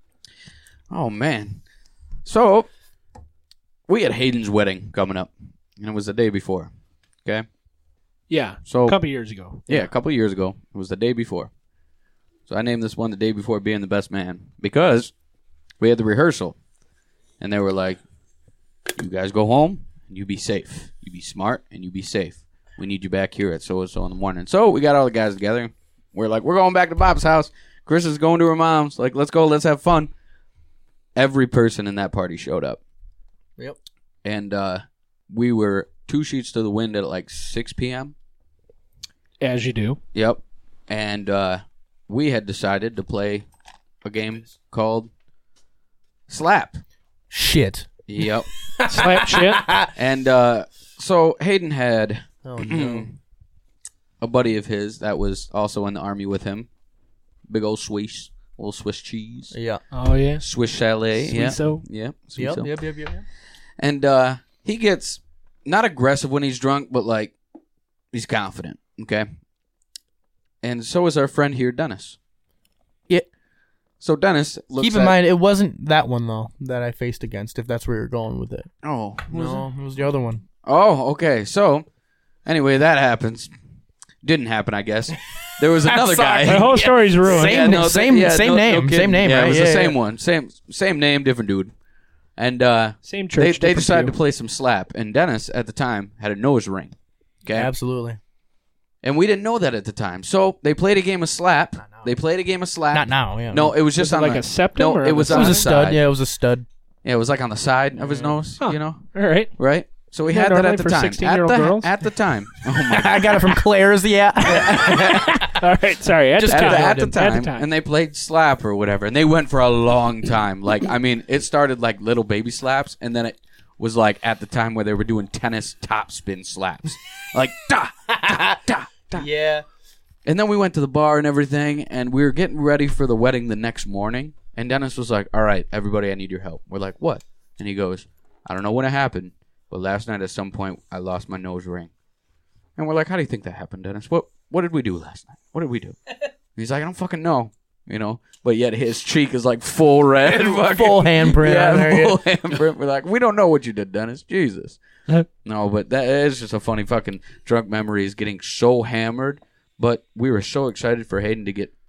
Oh, man. So, we had Hayden's wedding coming up, and it was the day before. Okay? Yeah. So, A couple years ago. yeah, a couple of years ago. It was the day before. So, I named this one the day before being the best man because we had the rehearsal, and they were like, "You guys go home, and you be safe. You be smart, and you be safe. We need you back here at so-and-so in the morning." So, we got all the guys together. We're like, we're going back to Bob's house. Chris is going to her mom's. Like, let's go. Let's have fun. Every person in that party showed up. Yep. And we were 2 sheets to the wind at like 6 p.m. As you do. Yep. And we had decided to play a game called Slap. Shit. Yep. Slap shit. And so Hayden had Oh no. a buddy of his that was also in the army with him. Big old Swiss. Little Swiss cheese. Yeah. Oh, yeah. Swiss chalet. Yeah. Swisso. Yep. Yep. Swisso. Yep. And he gets not aggressive when he's drunk, but like he's confident. Okay. And so is our friend here, Dennis. Yeah. So Dennis looks Keep in at- mind, it wasn't that one though that I faced against. If that's where you're going with it. Oh. who was it? No, it was the other one. Oh, okay. So anyway, that happens. Didn't happen, I guess. There was another sorry. guy. The whole story's ruined. Same- same name. kidding. Same name, Yeah, right? it was Yeah, the same yeah. one. Same name, different dude. And Same they church. different decided view. to play some slap. And Dennis at the time had a nose ring. Okay. Absolutely. And we didn't know that at the time. So they played a game of slap. They played a game of slap. Not now. Yeah. No, it was just it on like the, a septum No, or it on was the It on was the a stud. side. Yeah, it was a stud. Yeah, it was like on the side of his nose. Huh. You know, All right. right? So we Yeah, had that normally at the for time. 16-year-old girls. At the time. Oh my I got it from Claire's. Yeah. All right. Sorry. At Just the kidding. time. at the time, At the time. and they played slap or whatever, and they went for a long time. Like, I mean, it started like little baby slaps, and then it was like at the time where they were doing tennis top spin slaps, like da da da da. Yeah. And then we went to the bar and everything, and we were getting ready for the wedding the next morning. And Dennis was like, "All right, everybody, I need your help." We're like, "What?" And he goes, "I don't know when it happened, but last night at some point I lost my nose ring." And we're like, "How do you think that happened, Dennis? What did we do last night? What did we do?" And he's like, "I don't fucking know." You know, but yet his cheek is like full red, Full handprint yeah, on there, full handprint. We're like, we don't know what you did, Dennis. Jesus. No, but that is just a funny fucking drunk memory. Is getting so hammered, but we were so excited for Hayden to get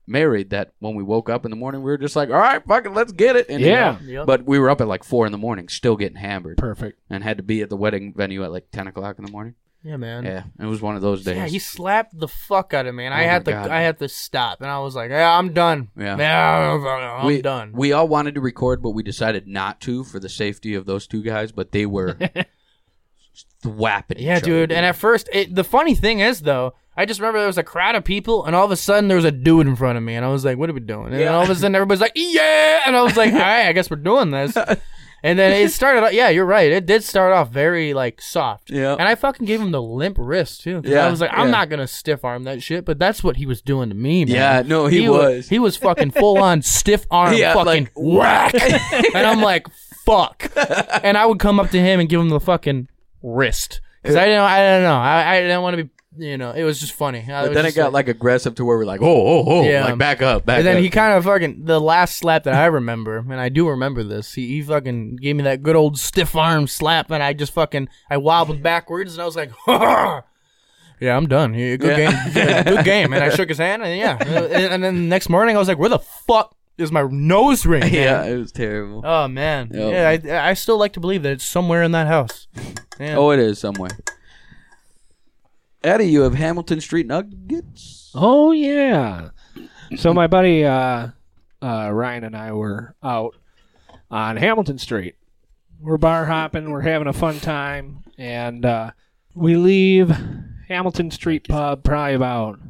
married that when we woke up in the morning, we were just like, all right, fuck it, let's get it. And, Yeah. Yep. But we were up at like 4 a.m, still getting hammered. Perfect. And had to be at the wedding venue at like 10 o'clock in the morning. Yeah, man. Yeah, it was one of those days. Yeah, he slapped the fuck out of me, and Oh I had my to God. I had to stop, and I was like, "Yeah, I'm done. Yeah. I'm done." We all wanted to record, but we decided not to for the safety of those two guys. But they were thwapping each Yeah, other, dude. And at first, the funny thing is, though, I just remember there was a crowd of people, and all of a sudden there was a dude in front of me, and I was like, "What are we doing?" And then all of a sudden everybody's like, "Yeah!" And I was like, "All right, I guess we're doing this." And then it started. Yeah, you're right. It did start off very like soft. Yeah. And I fucking gave him the limp wrist too. 'Cause Yeah, I was like, I'm yeah. not gonna stiff arm that shit, but that's what he was doing to me, man. Yeah, no, he wa- was. He was fucking full on stiff arm, Yeah, fucking like, whack. And I'm like, fuck. And I would come up to him and give him the fucking wrist because I don't know. I didn't want to be. It was just funny. But then it got like aggressive to where we're like, oh, Yeah. like back up, back And then up. he kind of fucking, the last slap that I remember, and I do remember this, he fucking gave me that good old stiff arm slap, and I just fucking, I wobbled backwards, and I was like, yeah, I'm done. Yeah, good game. Good game. And I shook his hand, and yeah. And then the next morning, I was like, where the fuck is my nose ring? man? Yeah, it was terrible. Oh, man. Yep. Yeah, I still like to believe that it's somewhere in that house. Yeah. Oh, it is somewhere. Eddie, you have Hamilton Street Nuggets? Oh yeah. So my buddy Ryan and I were out on Hamilton Street. We're bar hopping, we're having a fun time, and we leave Hamilton Street pub probably about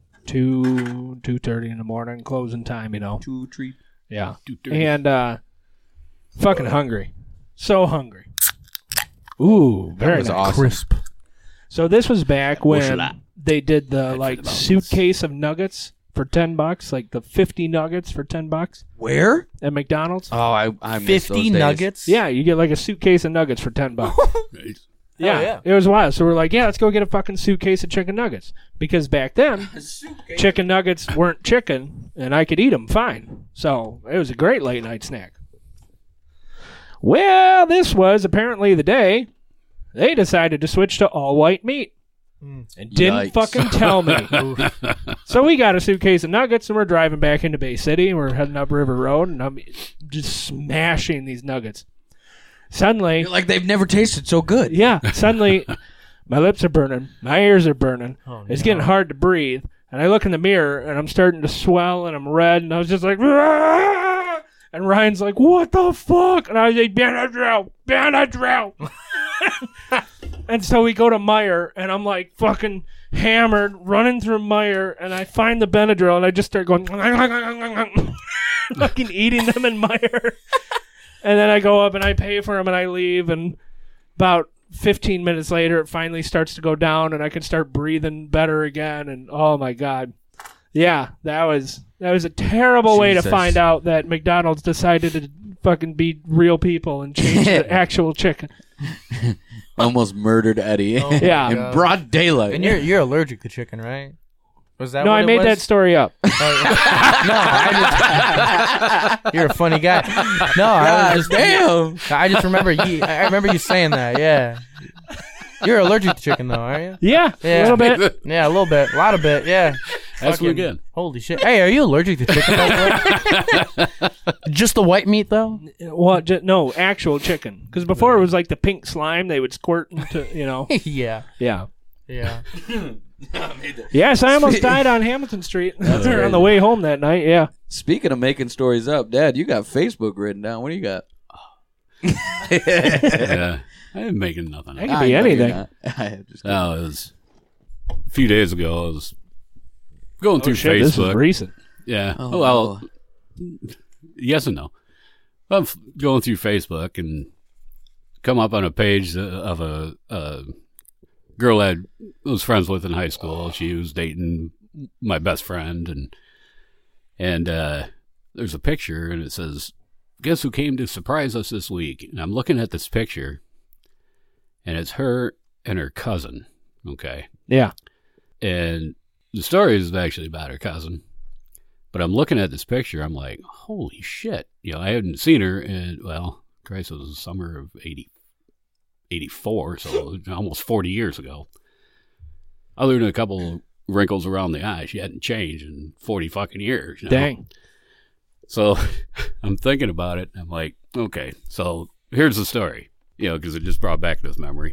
2:30 in the morning, closing time, Two treat. Yeah. And fucking hungry. So hungry. Ooh, very was nice. awesome. Crisp. So this was back when Bushla. they did the like suitcase of nuggets for $10, like the 50 nuggets for $10 Where? at McDonald's. Oh, I missed 50 those days. nuggets? Yeah, you get like a suitcase of nuggets for $10. Yeah, yeah. it was wild. So we're like, yeah, let's go get a fucking suitcase of chicken nuggets because back then chicken nuggets weren't chicken and I could eat them fine. So it was a great late night snack. Well, this was apparently the day they decided to switch to all white meat. And didn't Yikes. fucking tell me. So we got a suitcase of nuggets and we're driving back into Bay City. We're heading up River Road and I'm just smashing these nuggets. Suddenly, You're like, they've never tasted so good. yeah, suddenly my lips are burning, my ears are burning. It's getting hard to breathe. And I look in the mirror and I'm starting to swell and I'm red and I was just like, "Rah!" And Ryan's like, what the fuck? And I was like, Benadryl. And so we go to Meijer, and I'm like fucking hammered, running through Meijer, and I find the Benadryl, and I just start going, fucking eating them in Meijer. And then I go up and I pay for them, and I leave, and about 15 minutes later, it finally starts to go down, and I can start breathing better again, and oh my God. Yeah, that was a terrible way to Jesus. find out that McDonald's decided to fucking be real people and change the actual chicken. Almost murdered Eddie. Yeah. In broad daylight. And you're allergic to chicken, right? Was that No, what I it made was? that story up. You're a funny guy. No, I was just Damn. I just remember I remember you saying that. Yeah. You're allergic to chicken, though, are you? Yeah, Yeah. a little bit. Yeah, a little bit, a lot of bit. Yeah. That's what Fucking- good. Holy shit! Hey, are you allergic to chicken? By the way? Just the white meat, though. Well, no, actual chicken. Because before it was like the pink slime they would squirt into, Yeah. Yeah. Yeah. Yes, I almost died on Hamilton Street on the way home that night. Yeah. Speaking of making stories up, Dad, you got Facebook written down. What do you got? Yeah, I ain't making nothing. That up. could be I know you're anything. not. I just No, it was a few days ago. I was going through Shit, this is Facebook. recent. Yeah. Oh, Well, yes and no. I'm going through Facebook and come up on a page of a girl I was friends with in high school. She was dating my best friend, and there's a picture, and it says, "Guess who came to surprise us this week?" And I'm looking at this picture, and it's her and her cousin. Okay. Yeah. And the story is actually about her cousin. But I'm looking at this picture, I'm like, holy shit. I hadn't seen her in, well, Christ, it was the summer of 84, so almost 40 years ago. Other than a couple wrinkles around the eye. She hadn't changed in 40 fucking years. You know? Dang. So I'm thinking about it. I'm like, okay, so here's the story, you know, because it just brought back this memory.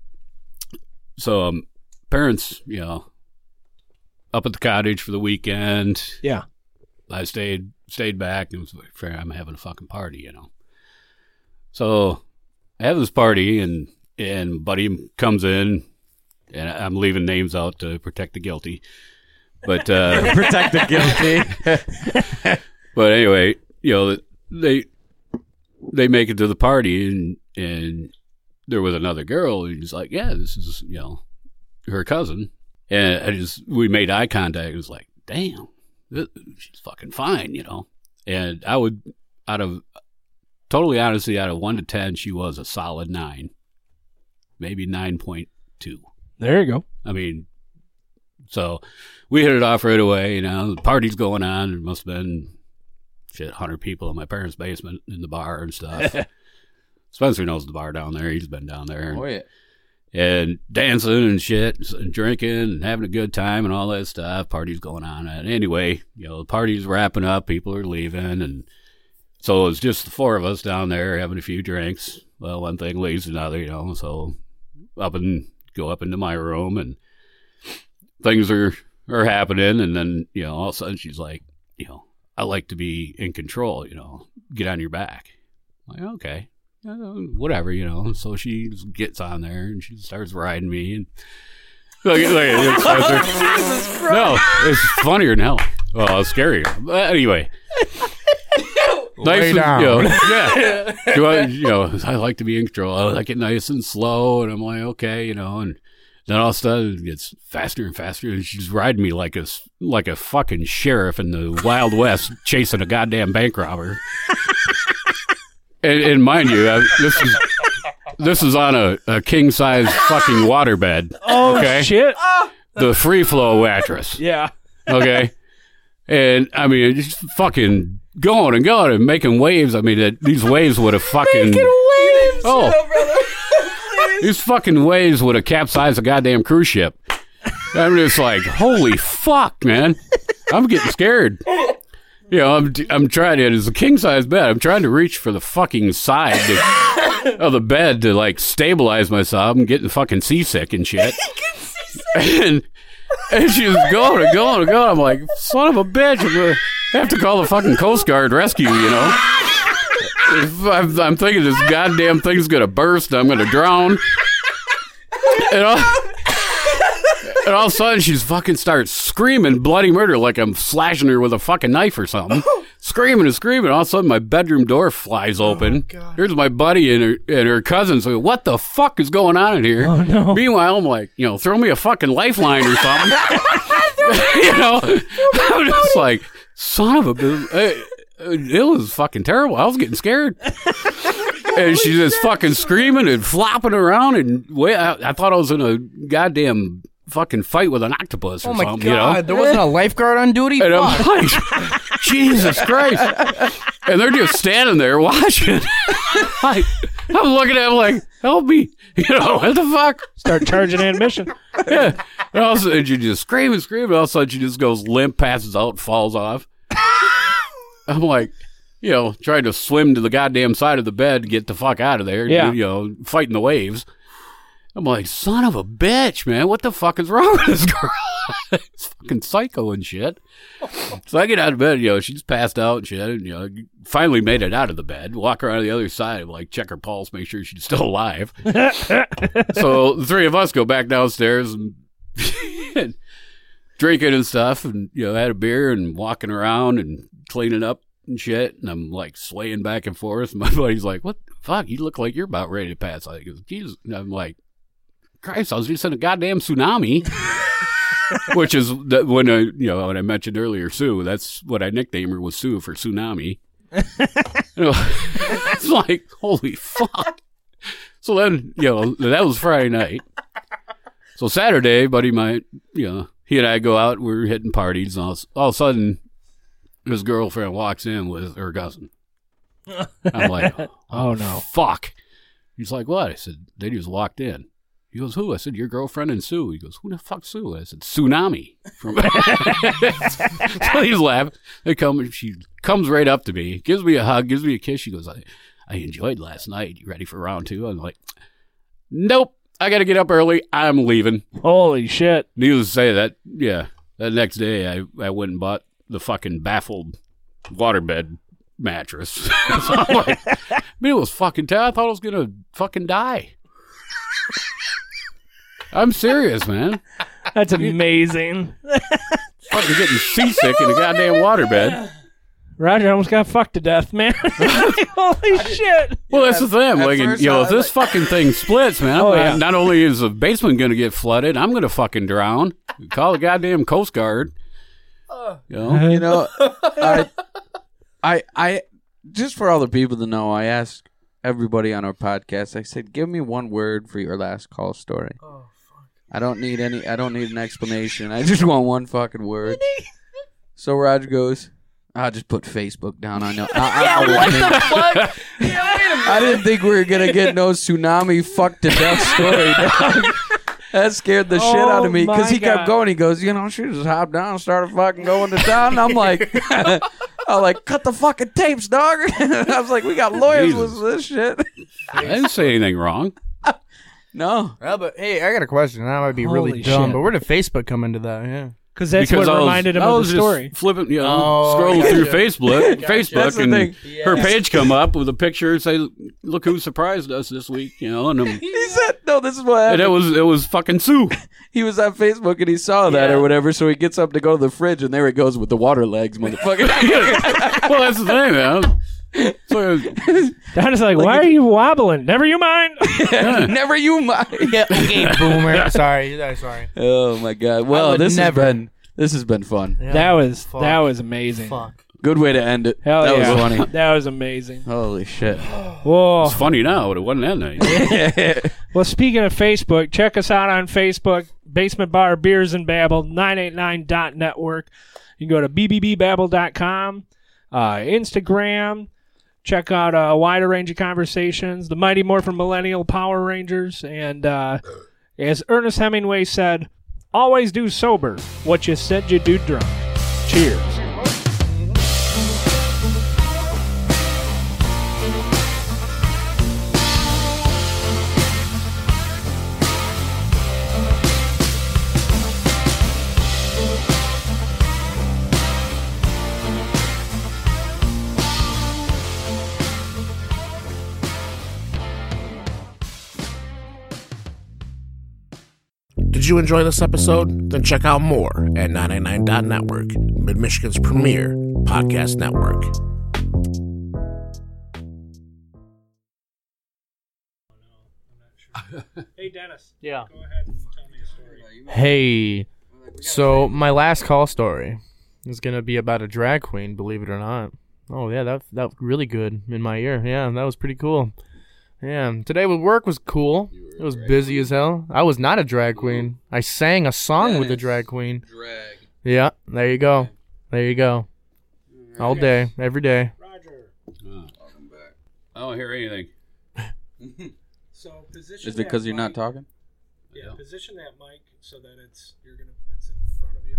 So parents, you know, up at the cottage for the weekend. Yeah. I stayed back and was like, I'm having a fucking party, you know. So I have this party and buddy comes in, and I'm leaving names out to protect the guilty. But Protect the guilty. but anyway, you know, they make it to the party and there was another girl who's like, yeah, this is, you know, her cousin. And we made eye contact. It was like, damn, she's fucking fine, you know. And I would, totally honestly, out of 1 to 10, she was a solid 9, maybe 9.2. There you go. I mean, so we hit it off right away. You know, the party's going on. There must have been 100 people in my parents' basement in the bar and stuff. Spencer knows the bar down there. He's been down there. Oh, yeah. And dancing and shit, and drinking and having a good time and all that stuff. Party's going on. And anyway, you know, the party's wrapping up. People are leaving. And so it's just the 4 of us down there having a few drinks. Well, one thing leads to another, you know. So go up into my room and things are happening. And then, you know, all of a sudden she's like, you know, I like to be in control, you know, get on your back. I'm like, okay. Whatever, you know. So she gets on there and she starts riding me and look, no, it's funnier than hell. Well, it's scarier. But anyway, Lay down. You know, yeah. You know, I like to be in control. I like it nice and slow, and I'm like, okay, you know. And then all of a sudden it gets faster and faster, and she's riding me like a fucking sheriff in the Wild West chasing a goddamn bank robber. And mind you, this is on a king size fucking waterbed. Oh, okay? shit. The free flow mattress. Yeah. Okay. And I mean, just fucking going and making waves. I mean, these waves would have fucking Making waves. Oh, these fucking waves would have capsized a goddamn cruise ship. I'm just like, holy fuck, man! I'm getting scared. You know, I'm trying to. It's a king size bed. I'm trying to reach for the fucking side of the bed to like stabilize myself. I'm getting fucking seasick and shit. And she's going and going and going. I'm like, son of a bitch! I'm gonna have to call the fucking Coast Guard rescue. You know, I'm thinking this goddamn thing's gonna burst. I'm gonna drown. And all of a sudden, she's fucking starts screaming bloody murder like I'm slashing her with a fucking knife or something. Screaming and screaming. All of a sudden, my bedroom door flies open. Oh, here's my buddy and her cousin. So, what the fuck is going on in here? Oh, no. Meanwhile, I'm like, you know, throw me a fucking lifeline or something. You know, I'm just like, son of a bitch. It was fucking terrible. I was getting scared. And she's just fucking screaming and flopping around. And I thought I was in a goddamn fucking fight with an octopus or something. Oh my god, you know? there wasn't a lifeguard on duty? And Fuck. I'm like, Jesus Christ. And they're just standing there watching. I'm looking at them like, help me. You know, what the fuck? Start charging admission. Yeah. And all of a sudden, she just scream and scream. And all of a sudden, she just goes limp, passes out, falls off. I'm like, you know, trying to swim to the goddamn side of the bed to get the fuck out of there. Yeah. You know, fighting the waves. I'm like, son of a bitch, man. What the fuck is wrong with this girl? It's fucking psycho and shit. So I get out of bed, you know, she's passed out and shit. And, you know, finally made it out of the bed. Walk around to the other side, like, check her pulse, make sure she's still alive. So the 3 of us go back downstairs and drinking and stuff. And, you know, had a beer and walking around and cleaning up and shit. And I'm, like, swaying back and forth. And my buddy's like, what the fuck? You look like you're about ready to pass. I go, Jesus. And I'm like, Christ, I was just in a goddamn tsunami. Which is when I mentioned earlier Sue, that's what I nicknamed her, was Sue, for tsunami. You know, it's like, holy fuck. So then, you know, that was Friday night. So Saturday, buddy, he and I go out, we're hitting parties, and all of a sudden, his girlfriend walks in with her cousin. I'm like, oh no, fuck. He's like, what? I said, they just walked in. He goes, who? I said, your girlfriend and Sue. He goes, who the fuck's Sue? I said, Tsunami. So he's laughing. She comes right up to me, gives me a hug, gives me a kiss. She goes, I enjoyed last night. You ready for round 2? I'm like, nope. I got to get up early. I'm leaving. Holy shit. Needless to say that next day I went and bought the fucking baffled waterbed mattress. So I'm like, it was fucking I thought I was going to fucking die. I'm serious, man. That's amazing. Fucking getting seasick in a goddamn waterbed. Roger almost got fucked to death, man. Holy shit. Well, that's the thing. Like, first if this fucking thing splits, man, not only is the basement going to get flooded, I'm going to fucking drown. Call the goddamn Coast Guard. You know, I just for all the people to know, I asked everybody on our podcast, I said, give me one word for your last call story. Oh, fuck. I don't need an explanation. I just want one fucking word. So Roger goes, I'll just put Facebook down. I know. What the fuck? I didn't think we were going to get no tsunami fucked to death story, dog. That scared the shit out of me because he kept going. He goes, she just hopped down and started fucking going to town. And I'm like, cut the fucking tapes, dog. I was like, we got lawyers with this shit. I didn't say anything wrong. No. Well, but hey, I got a question. That might be really Holy dumb, shit. but where did Facebook come into that? Yeah. Because that's what reminded him of the story. Flipping, scrolling through Facebook, That's the and thing. her page come up with a picture and say, "Look who surprised us this week," and He said, no, this is what happened. and it was fucking Sue. He was on Facebook and he saw that or whatever, so he gets up to go to the fridge and there it goes with the water legs, motherfucker. Well, that's the thing, man. So, Donna's like, why are you wobbling? Never you mind. Never you mind. Yeah, okay, boomer. Sorry. Oh my god. Well, this has been fun. Yeah. That was amazing. Fuck. Good way to end it. Hell that yeah. was funny. That was amazing. Holy shit. Whoa. it's funny now, but it wasn't that night. Well, speaking of Facebook, check us out on Facebook, Basement Bar Beers and Babble, 989.network. You can go to bbbbbabble.com, Instagram. Check out a wider range of conversations. The Mighty Morphin Millennial Power Rangers. And as Ernest Hemingway said, always do sober what you said you do drunk. Cheers. Did you enjoy this episode? Then check out more at 989.network, Mid-Michigan's premier podcast network. Hey, Dennis. Yeah. Go ahead and tell me a story. Hey. So my last call story is gonna be about a drag queen. Believe it or not. Oh yeah, that was really good in my ear. Yeah, that was pretty cool. Yeah, today with work was cool. It was busy as hell. I was not a drag queen. I sang a song with a drag queen. Drag. Yeah, there you go. There you go. All day, every day. Roger. Welcome back. I don't hear anything. So position. Is it because you're not talking? Yeah, position that mic so that it's in front of you.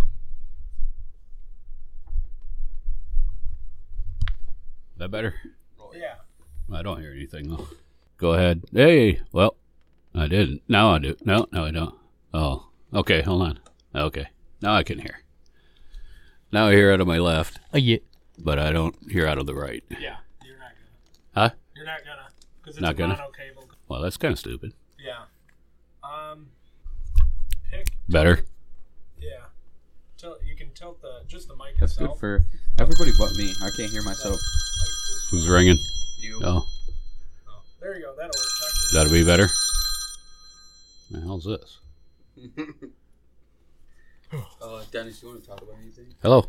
That better? Yeah. I don't hear anything though. Go ahead. Hey, well, I didn't. Now I do. No, I don't. Oh, okay. Hold on. Okay, now I can hear. Now I hear out of my left, Yeah. but I don't hear out of the right. Yeah, you're not gonna. Huh? You're not gonna. Because it's Not a gonna? mono cable. Well, that's kind of stupid. Yeah. Pick. Better. Yeah. You can tilt just the mic That's itself. good for everybody but me. I can't hear myself. Like this. Who's ringing? You. Oh, Oh, there you go. That'll work. that'll be better. The hell's this? Dennis, you want to talk about anything? Hello.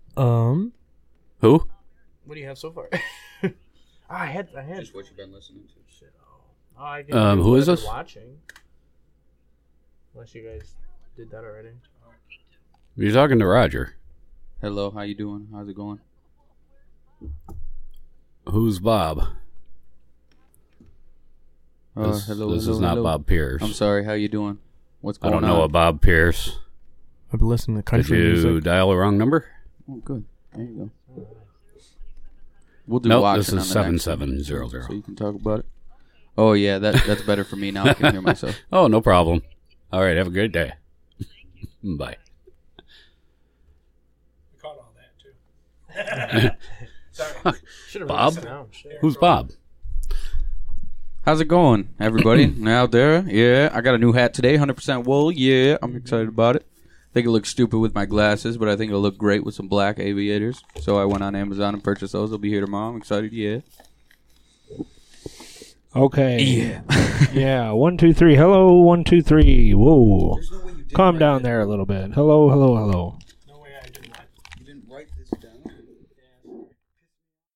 Who? What do you have so far? I had. Just what you've been listening to. Oh, I can Who is this? Watching. Unless you guys did that already. You're talking to Roger. Hello, how you doing? How's it going? Who's Bob? Hello. This is not Bob Pierce. I'm sorry. How you doing? What's I going on? don't know a Bob Pierce. I've been listening to Did country you music. dial the wrong number? Oh, good. There you go. We'll do No, Watson this is on the next one, 7700. so you can talk about it. Oh yeah, that's better for me now. I can hear myself. Oh, no problem. All right, have a great day. Bye. Caught all that too. Bob? Who's Bob? How's it going, everybody out there? Yeah, I got a new hat today, 100% wool. Yeah, I'm excited about it. I think it looks stupid with my glasses, but I think it'll look great with some black aviators. So I went on Amazon and purchased those. They'll be here tomorrow. I'm excited. Yeah. Okay. Yeah. Yeah. 1, 2, 3. Hello. 1, 2, 3. Whoa. Calm down there a little bit. Hello. No way I did not. You didn't write this down?